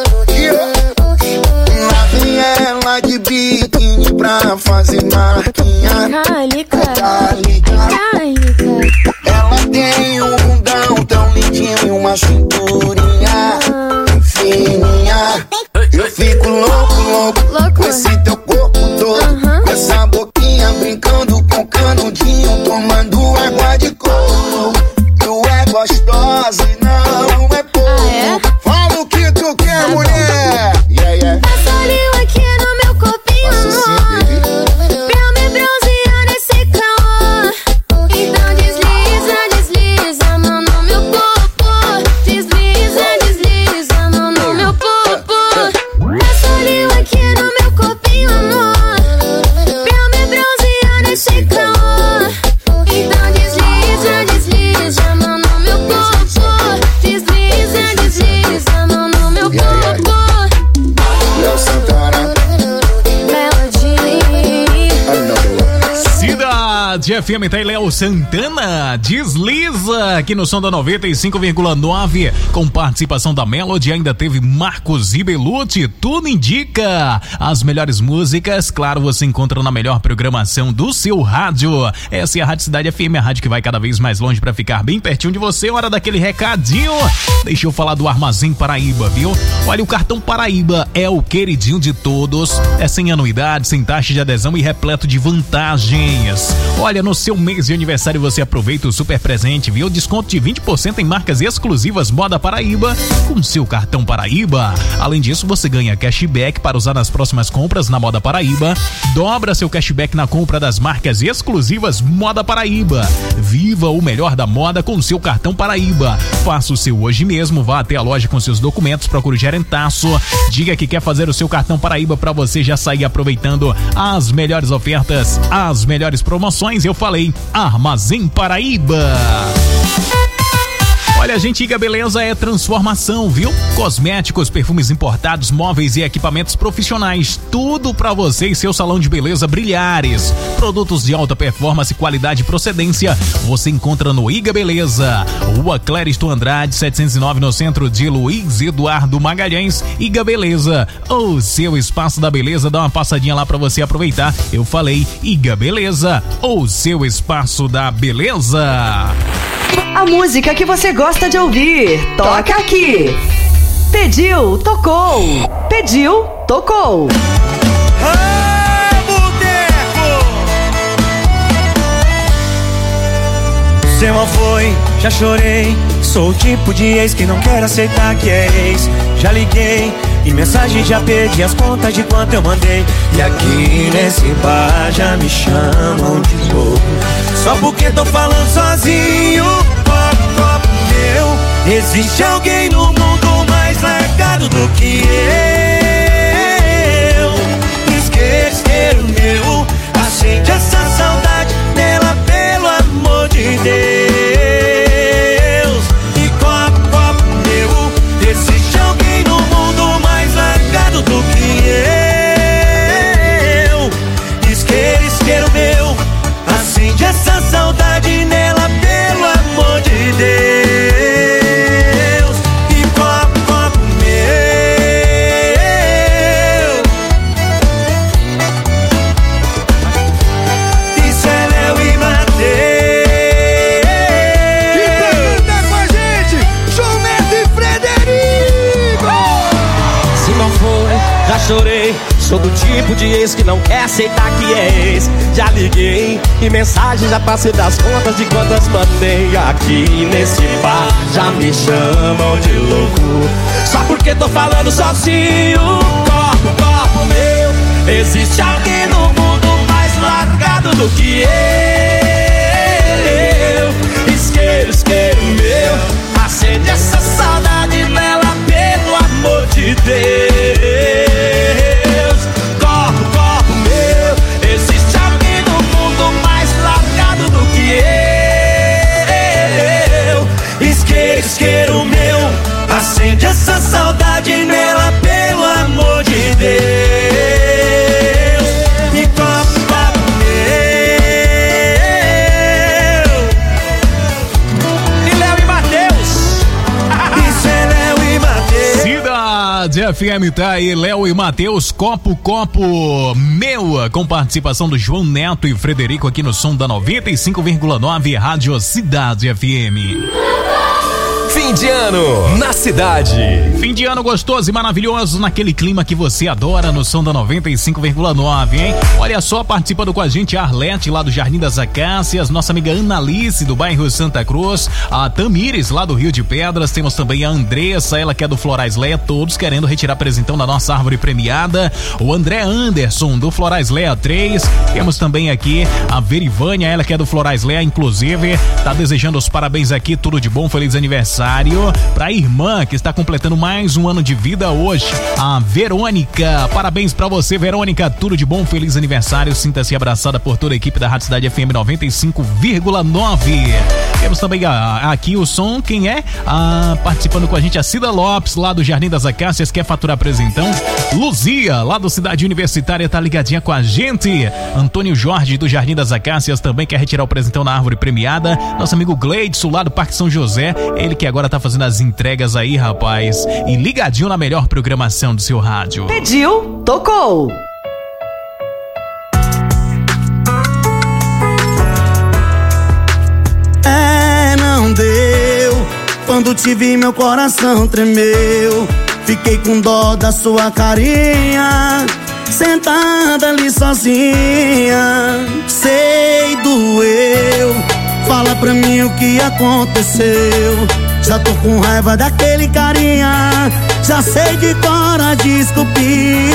[SPEAKER 7] Lá vem ela de biquíni pra fazer marquinha.
[SPEAKER 14] Calica,
[SPEAKER 7] calica,
[SPEAKER 14] calica.
[SPEAKER 7] Ela tem um bundão tão lindinho e uma cinturinha fininha. Eu fico louco, louco, louco com esse teu corpo todo, uhum. Com essa boquinha brincando com canudinho, tomando água de coco. Tu é gostosa e não é pouco. Ah, é? Fala o que tu quer, tá mulher. Yeah, yeah.
[SPEAKER 14] Passa ali aqui no meu corpinho, amor, pra me bronzear nesse calor. Então desliza, desliza a mão no meu popô. Desliza, desliza a mão no meu popô. Passa ali aqui no meu corpinho, amor, pra me bronzear nesse calor. Então desliza, desliza a mão no meu popô. Desliza, desliza a mão no meu popô.
[SPEAKER 7] Léo Santana,
[SPEAKER 2] Cidade F M, tá aí Léo Santana, desliza aqui no som da noventa e cinco vírgula nove, com participação da Melody. Ainda teve Marcos e Belucci. Tudo indica as melhores músicas, claro, você encontra na melhor programação do seu rádio. Essa é a Rádio Cidade F M, a rádio que vai cada vez mais longe pra ficar bem pertinho de você. Hora daquele recadinho. Deixa eu falar do Armazém Paraíba, viu? Olha, o cartão Paraíba é o queridinho de todos, é sem anuidade, sem taxa de adesão e repleto de vantagens. Olha, no seu mês de aniversário você aproveita o super presente, viu? Desconto de vinte por cento em marcas exclusivas Moda Paraíba com seu cartão Paraíba. Além disso, você ganha cashback para usar nas próximas compras na Moda Paraíba. Dobra seu cashback na compra das marcas exclusivas Moda Paraíba. Viva o melhor da moda com seu cartão Paraíba. Faça o seu hoje mesmo, vá até a loja com seus documentos, procure o gerentaço, diga que quer fazer o seu cartão Paraíba para você já sair aproveitando as melhores ofertas, as melhores promoções. Eu falei Armazém Paraíba. Olha, gente, Iga Beleza é transformação, viu? Cosméticos, perfumes importados, móveis e equipamentos profissionais. Tudo pra você e seu salão de beleza brilhares. Produtos de alta performance, qualidade e procedência. Você encontra no Iga Beleza. Rua Clériston Andrade, setecentos e nove, no centro de Luiz Eduardo Magalhães. Iga Beleza, o seu espaço da beleza. Dá uma passadinha lá pra você aproveitar. Eu falei Iga Beleza, o seu espaço da beleza.
[SPEAKER 11] A música que você gosta de ouvir, toca aqui. Pediu, tocou. Pediu, tocou.
[SPEAKER 9] Ah, boteco! Você mal foi, já chorei. Sou o tipo de ex que não quer aceitar que é ex. Já liguei e mensagem já perdi as contas de quanto eu mandei. E aqui nesse bar já me chamam de louco, só porque tô falando sozinho. Copo, copo meu. Existe alguém no mundo mais largado do que eu. Esquecer o meu. Acende essa saudade nela, pelo amor de Deus. E copo, copo meu. Existe alguém no mundo mais largado do que eu. Isqueiro, isqueiro meu. Acende essa saudade nela, pelo amor de Deus. E copo, copo meu.
[SPEAKER 15] Sou do tipo de ex que não quer aceitar que é ex. Já liguei e mensagem já passei das contas de quantas mandei. Aqui nesse bar já me chamam de louco, só porque tô falando sozinho. Copo, copo meu, existe alguém no mundo mais largado do que eu. Isqueiro, isqueiro meu, acende essa saudade nela, pelo amor de Deus. Copo, copo meu, existe alguém no mundo mais largado do que eu. Isqueiro, isqueiro meu, acende essa saudade nela, pelo amor de Deus. E copo, copo
[SPEAKER 2] F M tá aí, Léo e Matheus, copo, copo meu, com participação do João Neto e Frederico aqui no som da noventa e cinco vírgula nove Rádio Cidade F M.
[SPEAKER 6] Fim de ano na cidade.
[SPEAKER 2] Fim de ano gostoso e maravilhoso, naquele clima que você adora, no som da noventa e cinco vírgula nove, hein? Olha só, participando com a gente a Arlete, lá do Jardim das Acácias, nossa amiga Ana Alice, do bairro Santa Cruz, a Tamires, lá do Rio de Pedras, temos também a Andressa, ela que é do Florais Leia, todos querendo retirar presentão da nossa árvore premiada, o André Anderson, do Florais Leia três, temos também aqui a Verivânia, ela que é do Florais Leia, inclusive, tá desejando os parabéns aqui, tudo de bom, feliz aniversário para a irmã que está completando mais um ano de vida hoje, a Verônica. Parabéns para você, Verônica, tudo de bom, feliz aniversário, sinta-se abraçada por toda a equipe da Rádio Cidade F M noventa e cinco vírgula nove. Temos também a, aqui o som, quem é? A, participando com a gente a Cida Lopes, lá do Jardim das Acácias, quer faturar presentão. Luzia, lá do Cidade Universitária, tá ligadinha com a gente. Antônio Jorge, do Jardim das Acácias, também quer retirar o presentão na árvore premiada. Nosso amigo Gleidson, lá do Parque São José, ele que agora tá fazendo as entregas aí, rapaz, e ligadinho na melhor programação do seu rádio.
[SPEAKER 11] Pediu, tocou.
[SPEAKER 9] É, não deu. Quando te vi meu coração tremeu. Fiquei com dó da sua carinha, sentada ali sozinha. Sei, doeu. Fala pra mim o que aconteceu. Já tô com raiva daquele carinha, já sei de cor as desculpinhas.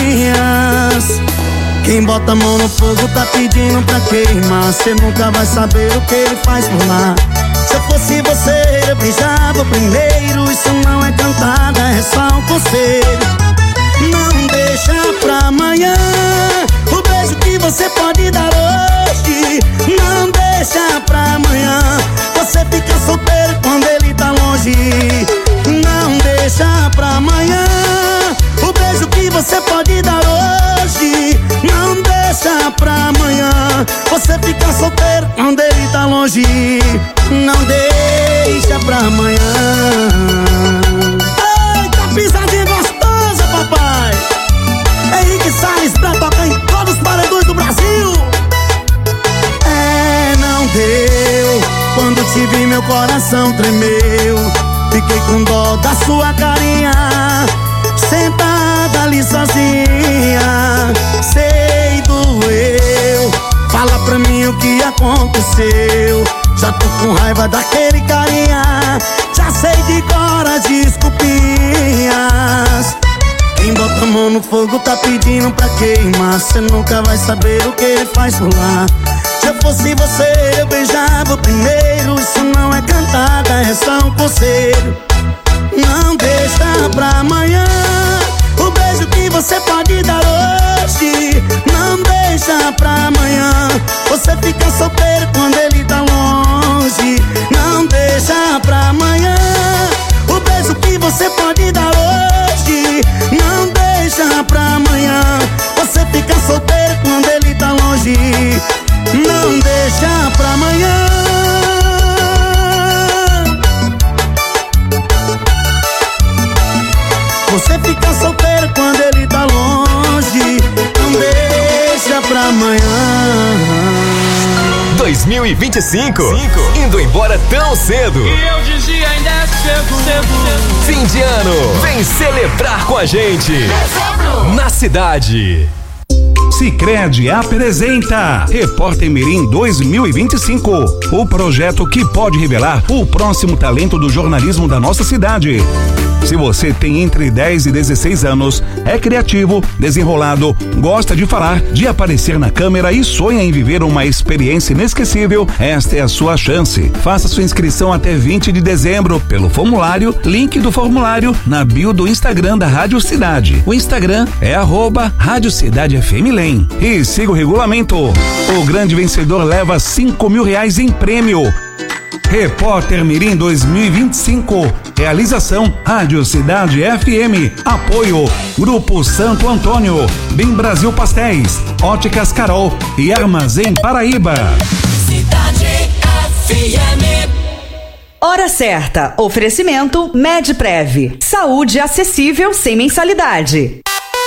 [SPEAKER 9] Quem bota a mão no fogo tá pedindo pra queimar. Cê nunca vai saber o que ele faz por lá. Se eu fosse você, eu beijava primeiro. Isso não é cantada, é só um conselho. Não deixa pra amanhã o beijo que você pode dar hoje. Não deixa pra amanhã você fica solteiro quando ele tá longe. Não deixa pra amanhã o beijo que você pode dar hoje. Não deixa pra amanhã você fica solteiro quando ele tá longe. Não deixa pra amanhã. Eita, pisadinha gostosa, papai. Henrique Salles pra tocar em todos os paredões do Brasil. É, não deu. Quando te vi meu coração tremeu. Fiquei com dó da sua carinha, sentada ali sozinha. Sei, doeu. Fala pra mim o que aconteceu. Já tô com raiva daquele carinha, já sei de cor as desculpinhas. Quem bota a mão no fogo tá pedindo pra queimar. Cê nunca vai saber o que ele faz por lá. Se eu fosse você, eu beijava primeiro. Isso não é cantada, é só um conselho. Não deixa pra amanhã o beijo que você pode dar hoje. Não deixa pra amanhã você fica solteiro quando ele tá longe. Não deixa pra amanhã o beijo que você pode dar hoje. Não deixa pra amanhã você fica solteiro quando ele tá longe. Não deixa pra amanhã. Você fica solteiro quando ele tá longe. Não deixa pra amanhã.
[SPEAKER 6] dois mil e vinte e cinco, indo embora tão cedo.
[SPEAKER 10] E eu dizia ainda é cedo, cedo, cedo.
[SPEAKER 6] Fim de ano, vem celebrar com a gente. Na cidade.
[SPEAKER 13] Sicredi apresenta Repórter Mirim dois mil e vinte e cinco, o projeto que pode revelar o próximo talento do jornalismo da nossa cidade. Se você tem entre dez e dezesseis anos, é criativo, desenrolado, gosta de falar, de aparecer na câmera e sonha em viver uma experiência inesquecível, esta é a sua chance. Faça sua inscrição até vinte de dezembro pelo formulário, link do formulário na bio do Instagram da Rádio Cidade. O Instagram é arroba Rádio Cidade F M Lem. E siga o regulamento. O grande vencedor leva cinco mil reais em prêmio. Repórter Mirim dois mil e vinte e cinco. Realização Rádio Cidade F M. Apoio Grupo Santo Antônio, Bem Brasil Pastéis, Óticas Carol e Armazém Paraíba.
[SPEAKER 11] Cidade F M. Hora certa. Oferecimento Medprev. Saúde acessível sem mensalidade.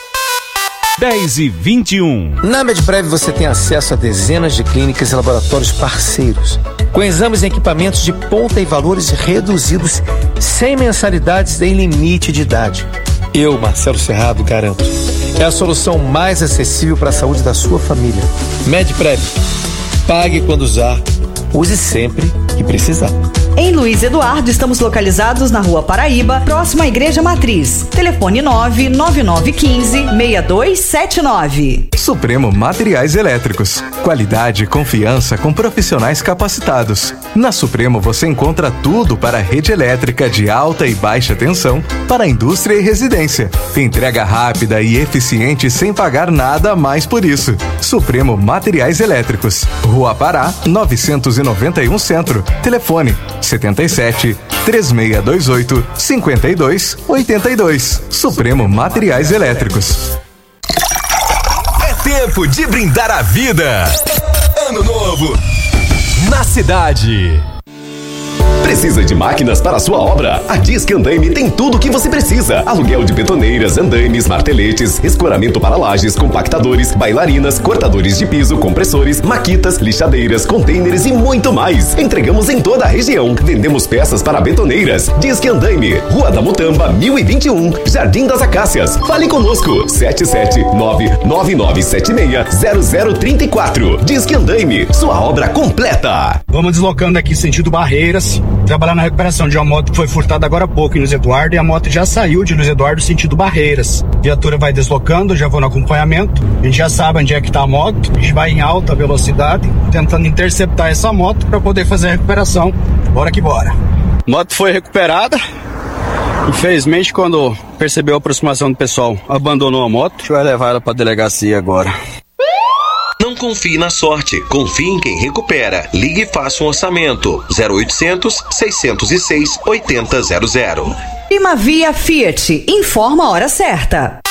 [SPEAKER 16] dez e vinte e um. Na Medprev você tem acesso a dezenas de clínicas e laboratórios parceiros, com exames e equipamentos de ponta e valores reduzidos, sem mensalidades nem limite de idade. Eu, Marcelo Cerrado, garanto. É a solução mais acessível para a saúde da sua família. Medprev. Pague quando usar, use sempre que precisar.
[SPEAKER 11] Em Luiz Eduardo, estamos localizados na Rua Paraíba, próximo à Igreja Matriz. Telefone nove nove nove um cinco, seis dois sete nove.
[SPEAKER 22] Supremo Materiais Elétricos. Qualidade e confiança com profissionais capacitados. Na Supremo você encontra tudo para a rede elétrica de alta e baixa tensão para a indústria e residência. Entrega rápida e eficiente sem pagar nada a mais por isso. Supremo Materiais Elétricos. Rua Pará, novecentos e noventa e um Centro. Telefone setenta e sete, três seis dois oito, cinco dois oito dois. Supremo Materiais Elétricos.
[SPEAKER 5] É tempo de brindar a vida. Ano novo na cidade.
[SPEAKER 4] Precisa de máquinas para a sua obra? A Disque Andaime tem tudo o que você precisa. Aluguel de betoneiras, andaimes, marteletes, escoramento para lajes, compactadores, bailarinas, cortadores de piso, compressores, maquitas, lixadeiras, containers e muito mais. Entregamos em toda a região. Vendemos peças para betoneiras. Disque Andaime, Rua da Mutamba, mil e vinte e um, Jardim das Acácias. Fale conosco. sete sete nove nove nove sete seis zero zero três quatro. Disque Andaime, sua obra completa.
[SPEAKER 17] Vamos deslocando aqui sentido Barreiras, trabalhar na recuperação de uma moto que foi furtada agora há pouco em Luiz Eduardo, e a moto já saiu de Luiz Eduardo sentido Barreiras. A viatura vai deslocando, já vou no acompanhamento, a gente já sabe onde é que está a moto, a gente vai em alta velocidade, tentando interceptar essa moto para poder fazer a recuperação. Bora que bora. Moto foi recuperada. Infelizmente, quando percebeu a aproximação do pessoal, abandonou a moto. A gente vai levar ela para a delegacia agora.
[SPEAKER 24] Não confie na sorte, confie em quem recupera. Ligue e faça um orçamento. zero oitocentos, seiscentos e seis, oitenta zero zero.
[SPEAKER 11] Primavia Fiat, informa a hora certa.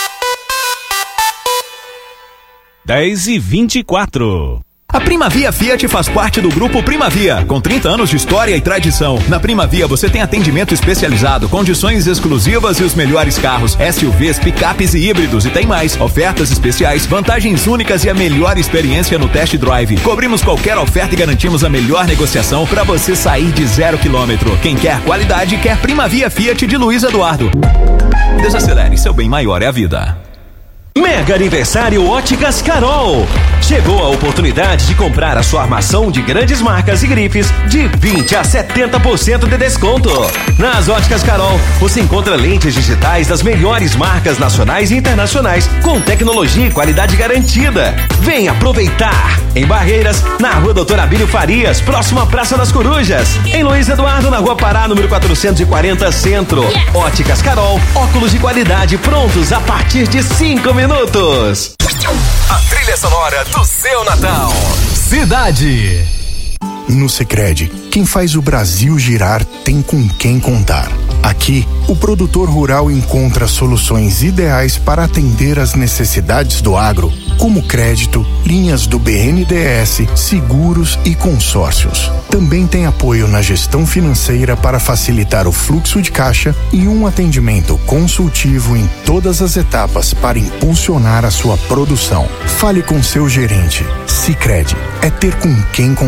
[SPEAKER 16] dez e vinte e quatro.
[SPEAKER 25] A Primavia Fiat faz parte do grupo Primavia, com trinta anos de história e tradição. Na Primavia você tem atendimento especializado, condições exclusivas e os melhores carros, S U Vs, picapes e híbridos, e tem mais, ofertas especiais, vantagens únicas e a melhor experiência no test drive. Cobrimos qualquer oferta e garantimos a melhor negociação para você sair de zero quilômetro. Quem quer qualidade quer Primavia Fiat de Luiz Eduardo. Desacelere, seu bem maior é a vida.
[SPEAKER 16] Mega Aniversário Óticas Carol. Chegou a oportunidade de comprar a sua armação de grandes marcas e grifes de vinte a setenta por cento de desconto. Nas Óticas Carol, você encontra lentes digitais das melhores marcas nacionais e internacionais, com tecnologia e qualidade garantida. Vem aproveitar! Em Barreiras, na Rua Doutor Abílio Farias, próxima à Praça das Corujas. Em Luiz Eduardo, na Rua Pará, número quatrocentos e quarenta, Centro. Óticas Carol, óculos de qualidade prontos a partir de cinco minutos.
[SPEAKER 5] A trilha sonora do seu Natal. Cidade.
[SPEAKER 26] No Sicredi, quem faz o Brasil girar tem com quem contar. Aqui, o produtor rural encontra soluções ideais para atender às necessidades do agro, como crédito, linhas do B N D E S, seguros e consórcios. Também tem apoio na gestão financeira para facilitar o fluxo de caixa e um atendimento consultivo em todas as etapas para impulsionar a sua produção. Fale com seu gerente. Sicredi é ter com quem contar.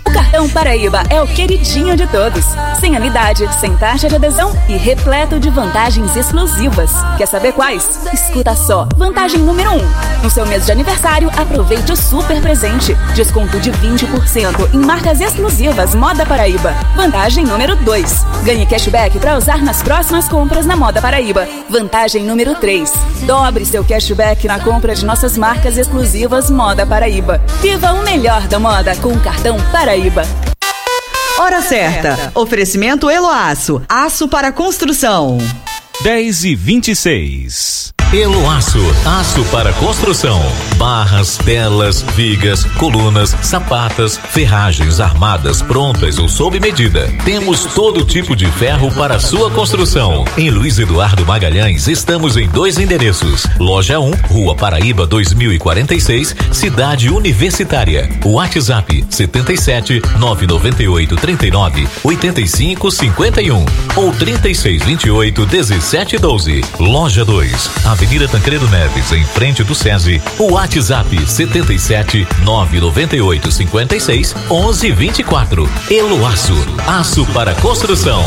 [SPEAKER 1] O cartão Paraíba é o queridinho de todos. Sem anuidade, sem taxa de adesão e repleto de vantagens exclusivas. Quer saber quais? Escuta só. Vantagem número um. No seu mês de aniversário, aproveite o super presente. Desconto de vinte por cento em marcas exclusivas Moda Paraíba. Vantagem número dois. Ganhe cashback para usar nas próximas compras na Moda Paraíba. Vantagem número três. Dobre seu cashback na compra de nossas marcas exclusivas Moda Paraíba. Viva o melhor da moda com o cartão Paraíba.
[SPEAKER 11] Hora certa. Oferecimento Eloaço. Aço para construção.
[SPEAKER 2] dez e vinte e seis.
[SPEAKER 12] Eloaço, aço para construção, barras, telas, vigas, colunas, sapatas, ferragens armadas prontas ou sob medida. Temos todo tipo de ferro para sua construção. Em Luiz Eduardo Magalhães estamos em dois endereços. Loja um, Rua Paraíba dois mil e quarenta e seis, Cidade Universitária. WhatsApp setenta e sete, nove nove oito, trinta e nove, oitenta e cinco, cinquenta e um ou trinta e seis, vinte e oito, dezessete, doze. Loja dois, Avenida Tancredo Neves, em frente do SESI. O WhatsApp setenta e sete, nove nove oito, cinquenta e seis, onze, vinte e quatro. Eloaço, aço para construção.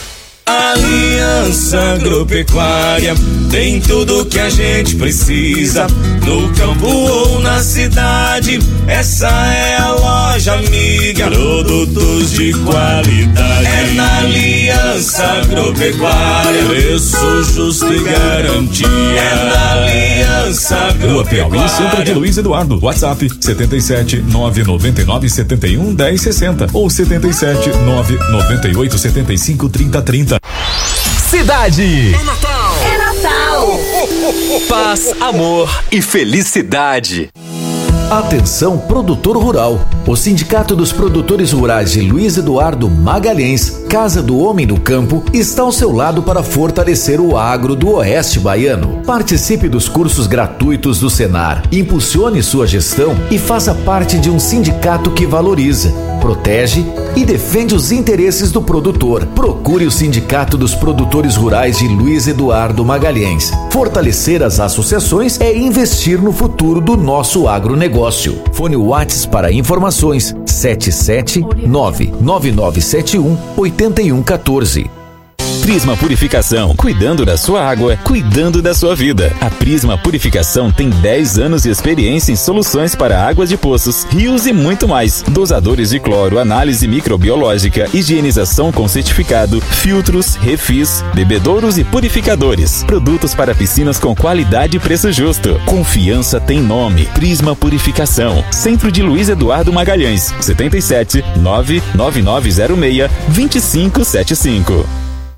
[SPEAKER 18] Aliança Agropecuária tem tudo que a gente precisa, no campo ou na cidade. Essa é a loja amiga, produtos de qualidade. É na Aliança Agropecuária, preço justo e garantia. É na Aliança Agropecuária.
[SPEAKER 19] Rua Piauí, centro de Luiz Eduardo. WhatsApp setenta e sete, nove nove nove, setenta e um, dez, sessenta ou setenta e sete, nove nove oito, setenta e cinco, trinta, trinta.
[SPEAKER 6] Cidade.
[SPEAKER 18] É Natal.
[SPEAKER 3] É Natal.
[SPEAKER 6] Paz, amor e felicidade.
[SPEAKER 21] Atenção, produtor rural. O Sindicato dos Produtores Rurais de Luiz Eduardo Magalhães, Casa do Homem do Campo, está ao seu lado para fortalecer o agro do Oeste Baiano. Participe dos cursos gratuitos do Senar, impulsione sua gestão e faça parte de um sindicato que valoriza, protege e defende os interesses do produtor. Procure o Sindicato dos Produtores Rurais de Luiz Eduardo Magalhães. Fortalecer as associações é investir no futuro do nosso agronegócio. Fone WhatsApp para informações sete sete nove nove nove sete um oito um um quatro.
[SPEAKER 25] Prisma Purificação, cuidando da sua água, cuidando da sua vida. A Prisma Purificação tem dez anos de experiência em soluções para águas de poços, rios e muito mais. Dosadores de cloro, análise microbiológica, higienização com certificado, filtros, refis, bebedouros e purificadores. Produtos para piscinas com qualidade e preço justo. Confiança tem nome. Prisma Purificação. Centro de Luiz Eduardo Magalhães. setenta e sete, nove nove nove zero seis, dois cinco sete cinco.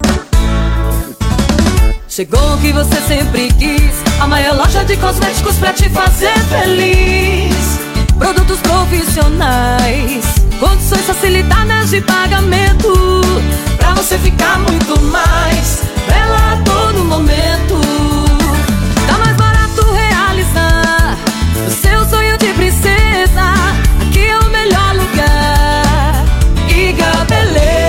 [SPEAKER 10] Chegou o que você sempre quis, a maior loja de cosméticos pra te fazer feliz. Produtos profissionais, condições facilitadas de pagamento, pra você ficar muito mais bela a todo momento. Tá mais barato realizar o seu sonho de princesa. Aqui é o melhor lugar, Iga Beleza.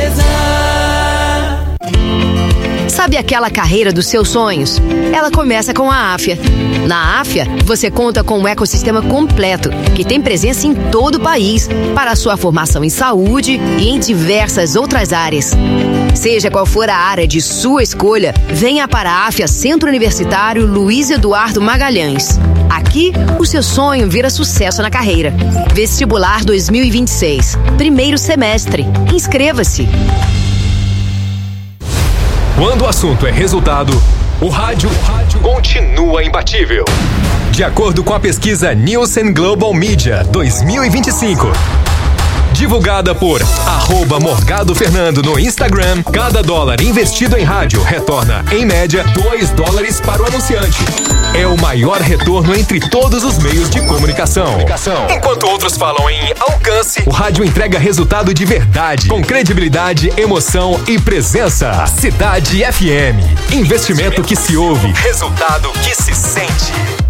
[SPEAKER 20] Sabe aquela carreira dos seus sonhos? Ela começa com a Áfia. Na Áfia, você conta com um ecossistema completo, que tem presença em todo o país, para a sua formação em saúde e em diversas outras áreas. Seja qual for a área de sua escolha, venha para a Áfia Centro Universitário Luiz Eduardo Magalhães. Aqui, o seu sonho vira sucesso na carreira. Vestibular dois mil e vinte e seis. Primeiro semestre. Inscreva-se.
[SPEAKER 6] Quando o assunto é resultado, o rádio, o rádio continua imbatível. De acordo com a pesquisa Nielsen Global Media dois mil e vinte e cinco, divulgada por arroba Morgado Fernando no Instagram, cada dólar investido em rádio retorna, em média, dois dólares para o anunciante. É o maior retorno entre todos os meios de comunicação. comunicação. Enquanto outros falam em alcance, o rádio entrega resultado de verdade, com credibilidade, emoção e presença. Cidade F M. Investimento que se ouve, resultado que se sente.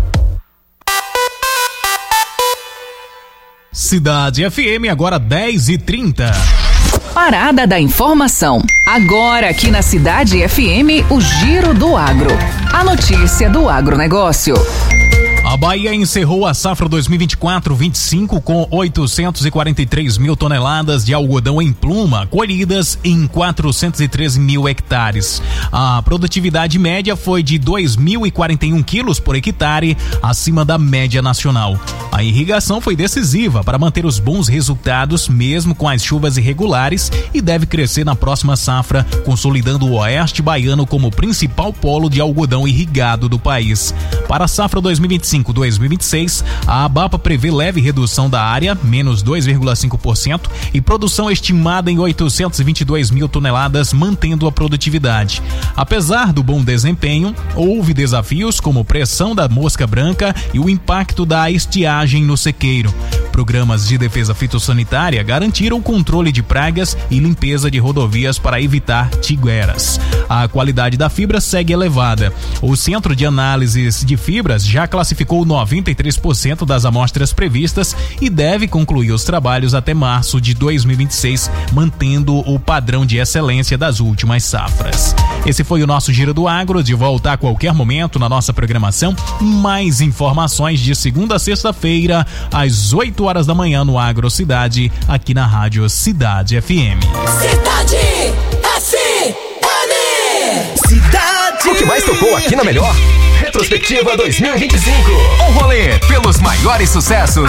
[SPEAKER 2] Cidade F M, agora dez e trinta.
[SPEAKER 23] Parada da informação. Agora aqui na Cidade F M, o Giro do Agro. A notícia do agronegócio.
[SPEAKER 2] A A Bahia encerrou a safra dois mil e vinte e quatro vinte e cinco com oitocentos e quarenta e três mil toneladas de algodão em pluma, colhidas em quatrocentos e treze mil hectares. A produtividade média foi de dois mil e quarenta e um quilos por hectare, acima da média nacional. A irrigação foi decisiva para manter os bons resultados, mesmo com as chuvas irregulares, e deve crescer na próxima safra, consolidando o oeste baiano como principal polo de algodão irrigado do país. Para a safra dois mil e vinte e cinco dois mil e vinte e seis, a ABAPA prevê leve redução da área, menos dois vírgula cinco por cento, e produção estimada em oitocentos e vinte e dois mil toneladas, mantendo a produtividade. Apesar do bom desempenho, houve desafios como pressão da mosca branca e o impacto da estiagem no sequeiro. Programas de defesa fitossanitária garantiram o controle de pragas e limpeza de rodovias para evitar tigueras. A qualidade da fibra segue elevada. O Centro de Análises de Fibras já classificou noventa e três por cento das amostras previstas e deve concluir os trabalhos até março de dois mil e vinte e seis, mantendo o padrão de excelência das últimas safras. Esse foi o nosso Giro do Agro, de volta a qualquer momento na nossa programação. Mais informações de segunda a sexta-feira, às oito horas da manhã no Agro Cidade, aqui na Rádio Cidade F M.
[SPEAKER 10] Cidade F M. Cidade.
[SPEAKER 6] O que mais tocou aqui na Melhor? Retrospectiva dois mil e vinte e cinco. Um rolê pelos maiores sucessos.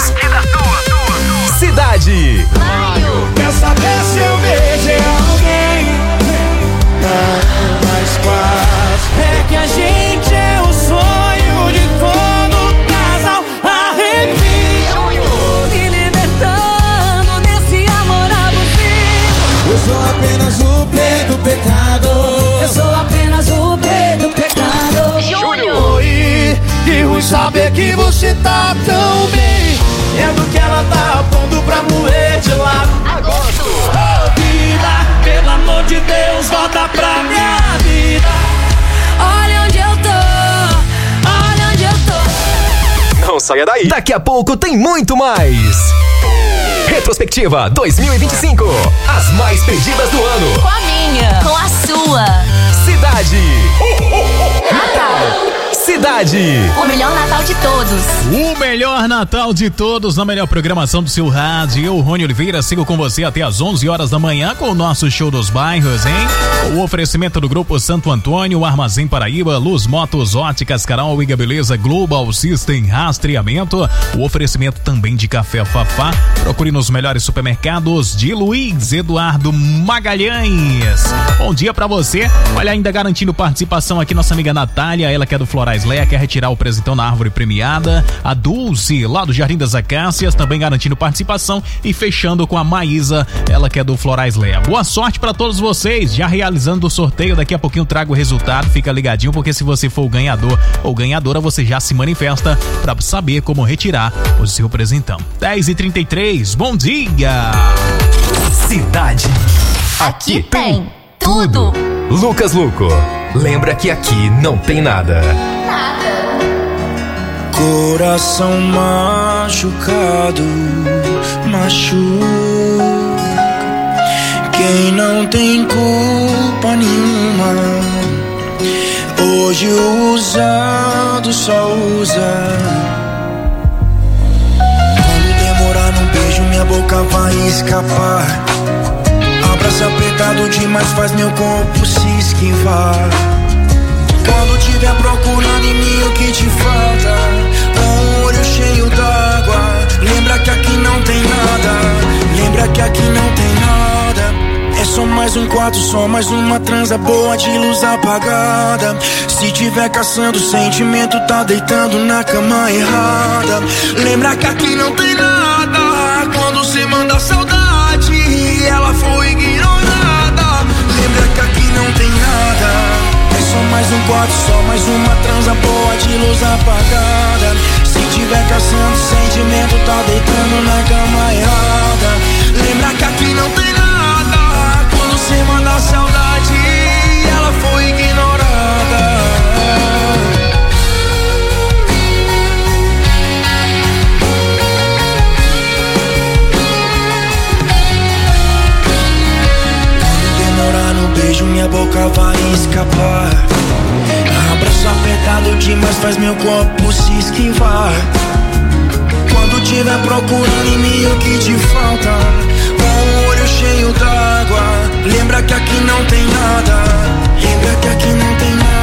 [SPEAKER 6] Cidade.
[SPEAKER 10] Quer saber se eu beijei alguém? Não, mas quase. É que a gente é o sonho de todo casal arrepio. Me libertando desse amor abusivo. Eu sou apenas o play do pecado. Eu sou apenas o play do pecado. Júnior. E que ruim saber que você tá tão bem. Vendo que ela tá pondo pra morrer de lado. Agosto. Oh, vida, pelo amor de Deus, volta pra minha vida. Olha onde eu tô, olha onde eu tô.
[SPEAKER 6] Não saia daí. Daqui a pouco tem muito mais. Retrospectiva dois mil e vinte e cinco. As mais pedidas do ano.
[SPEAKER 3] Com a minha, com a sua.
[SPEAKER 6] Cidade. Natal. Cidade.
[SPEAKER 3] O melhor Natal de todos.
[SPEAKER 2] O melhor Natal de todos na melhor programação do seu rádio. Eu, Rony Oliveira, sigo com você até às onze horas da manhã com o nosso show dos bairros, hein? O oferecimento do Grupo Santo Antônio, Armazém Paraíba, Luz Motos, Óticas Carol, Iga Beleza, Global System, Rastreamento. O oferecimento também de Café Fafá. Procure nos melhores supermercados de Luiz Eduardo Magalhães. Bom dia pra você. Olha, ainda garantindo participação aqui nossa amiga Natália, ela que é do Florais Leia, quer retirar o presentão na árvore premiada. A Dulce, lá do Jardim das Acácias, também garantindo participação. E fechando com a Maísa, ela que é do Florais Leia. Boa sorte pra todos vocês, já realizando o sorteio. Daqui a pouquinho eu trago o resultado, fica ligadinho, porque se você for o ganhador ou ganhadora, você já se manifesta pra saber como retirar o seu presentão. dez e trinta e três, bom dia!
[SPEAKER 6] Cidade. Aqui,
[SPEAKER 3] Aqui tem tudo.
[SPEAKER 6] Lucas Luco, lembra que aqui não tem nada.
[SPEAKER 10] Coração machucado, machuca. Quem não tem culpa nenhuma. Hoje o usado só usa. Quando demorar num beijo, minha boca vai escapar. Abraço apertado demais faz meu corpo se esquivar. Quando tiver procurando em mim o que te falta, com o olho cheio d'água, lembra que aqui não tem nada. Lembra que aqui não tem nada. É só mais um quarto, só mais uma transa boa de luz apagada. Se tiver caçando sentimento, tá deitando na cama errada. Lembra que aqui não tem nada. Quando cê manda saudade, ela foi ignorada. Lembra que aqui não tem nada. É só mais um quarto, só mais uma transa boa de luz apagada. Se tiver caçando sentimento, tá deitando na cama errada. Lembra que aqui não tem nada. Quando cê manda saudade, ela foi ignorada. Quando demorar no beijo, minha boca vai escapar. Abraço apertado
[SPEAKER 7] mas faz meu corpo se esquivar. Quando tiver procurando em mim o que te falta, com o olho cheio d'água, lembra que aqui não tem nada. Lembra que aqui não tem nada.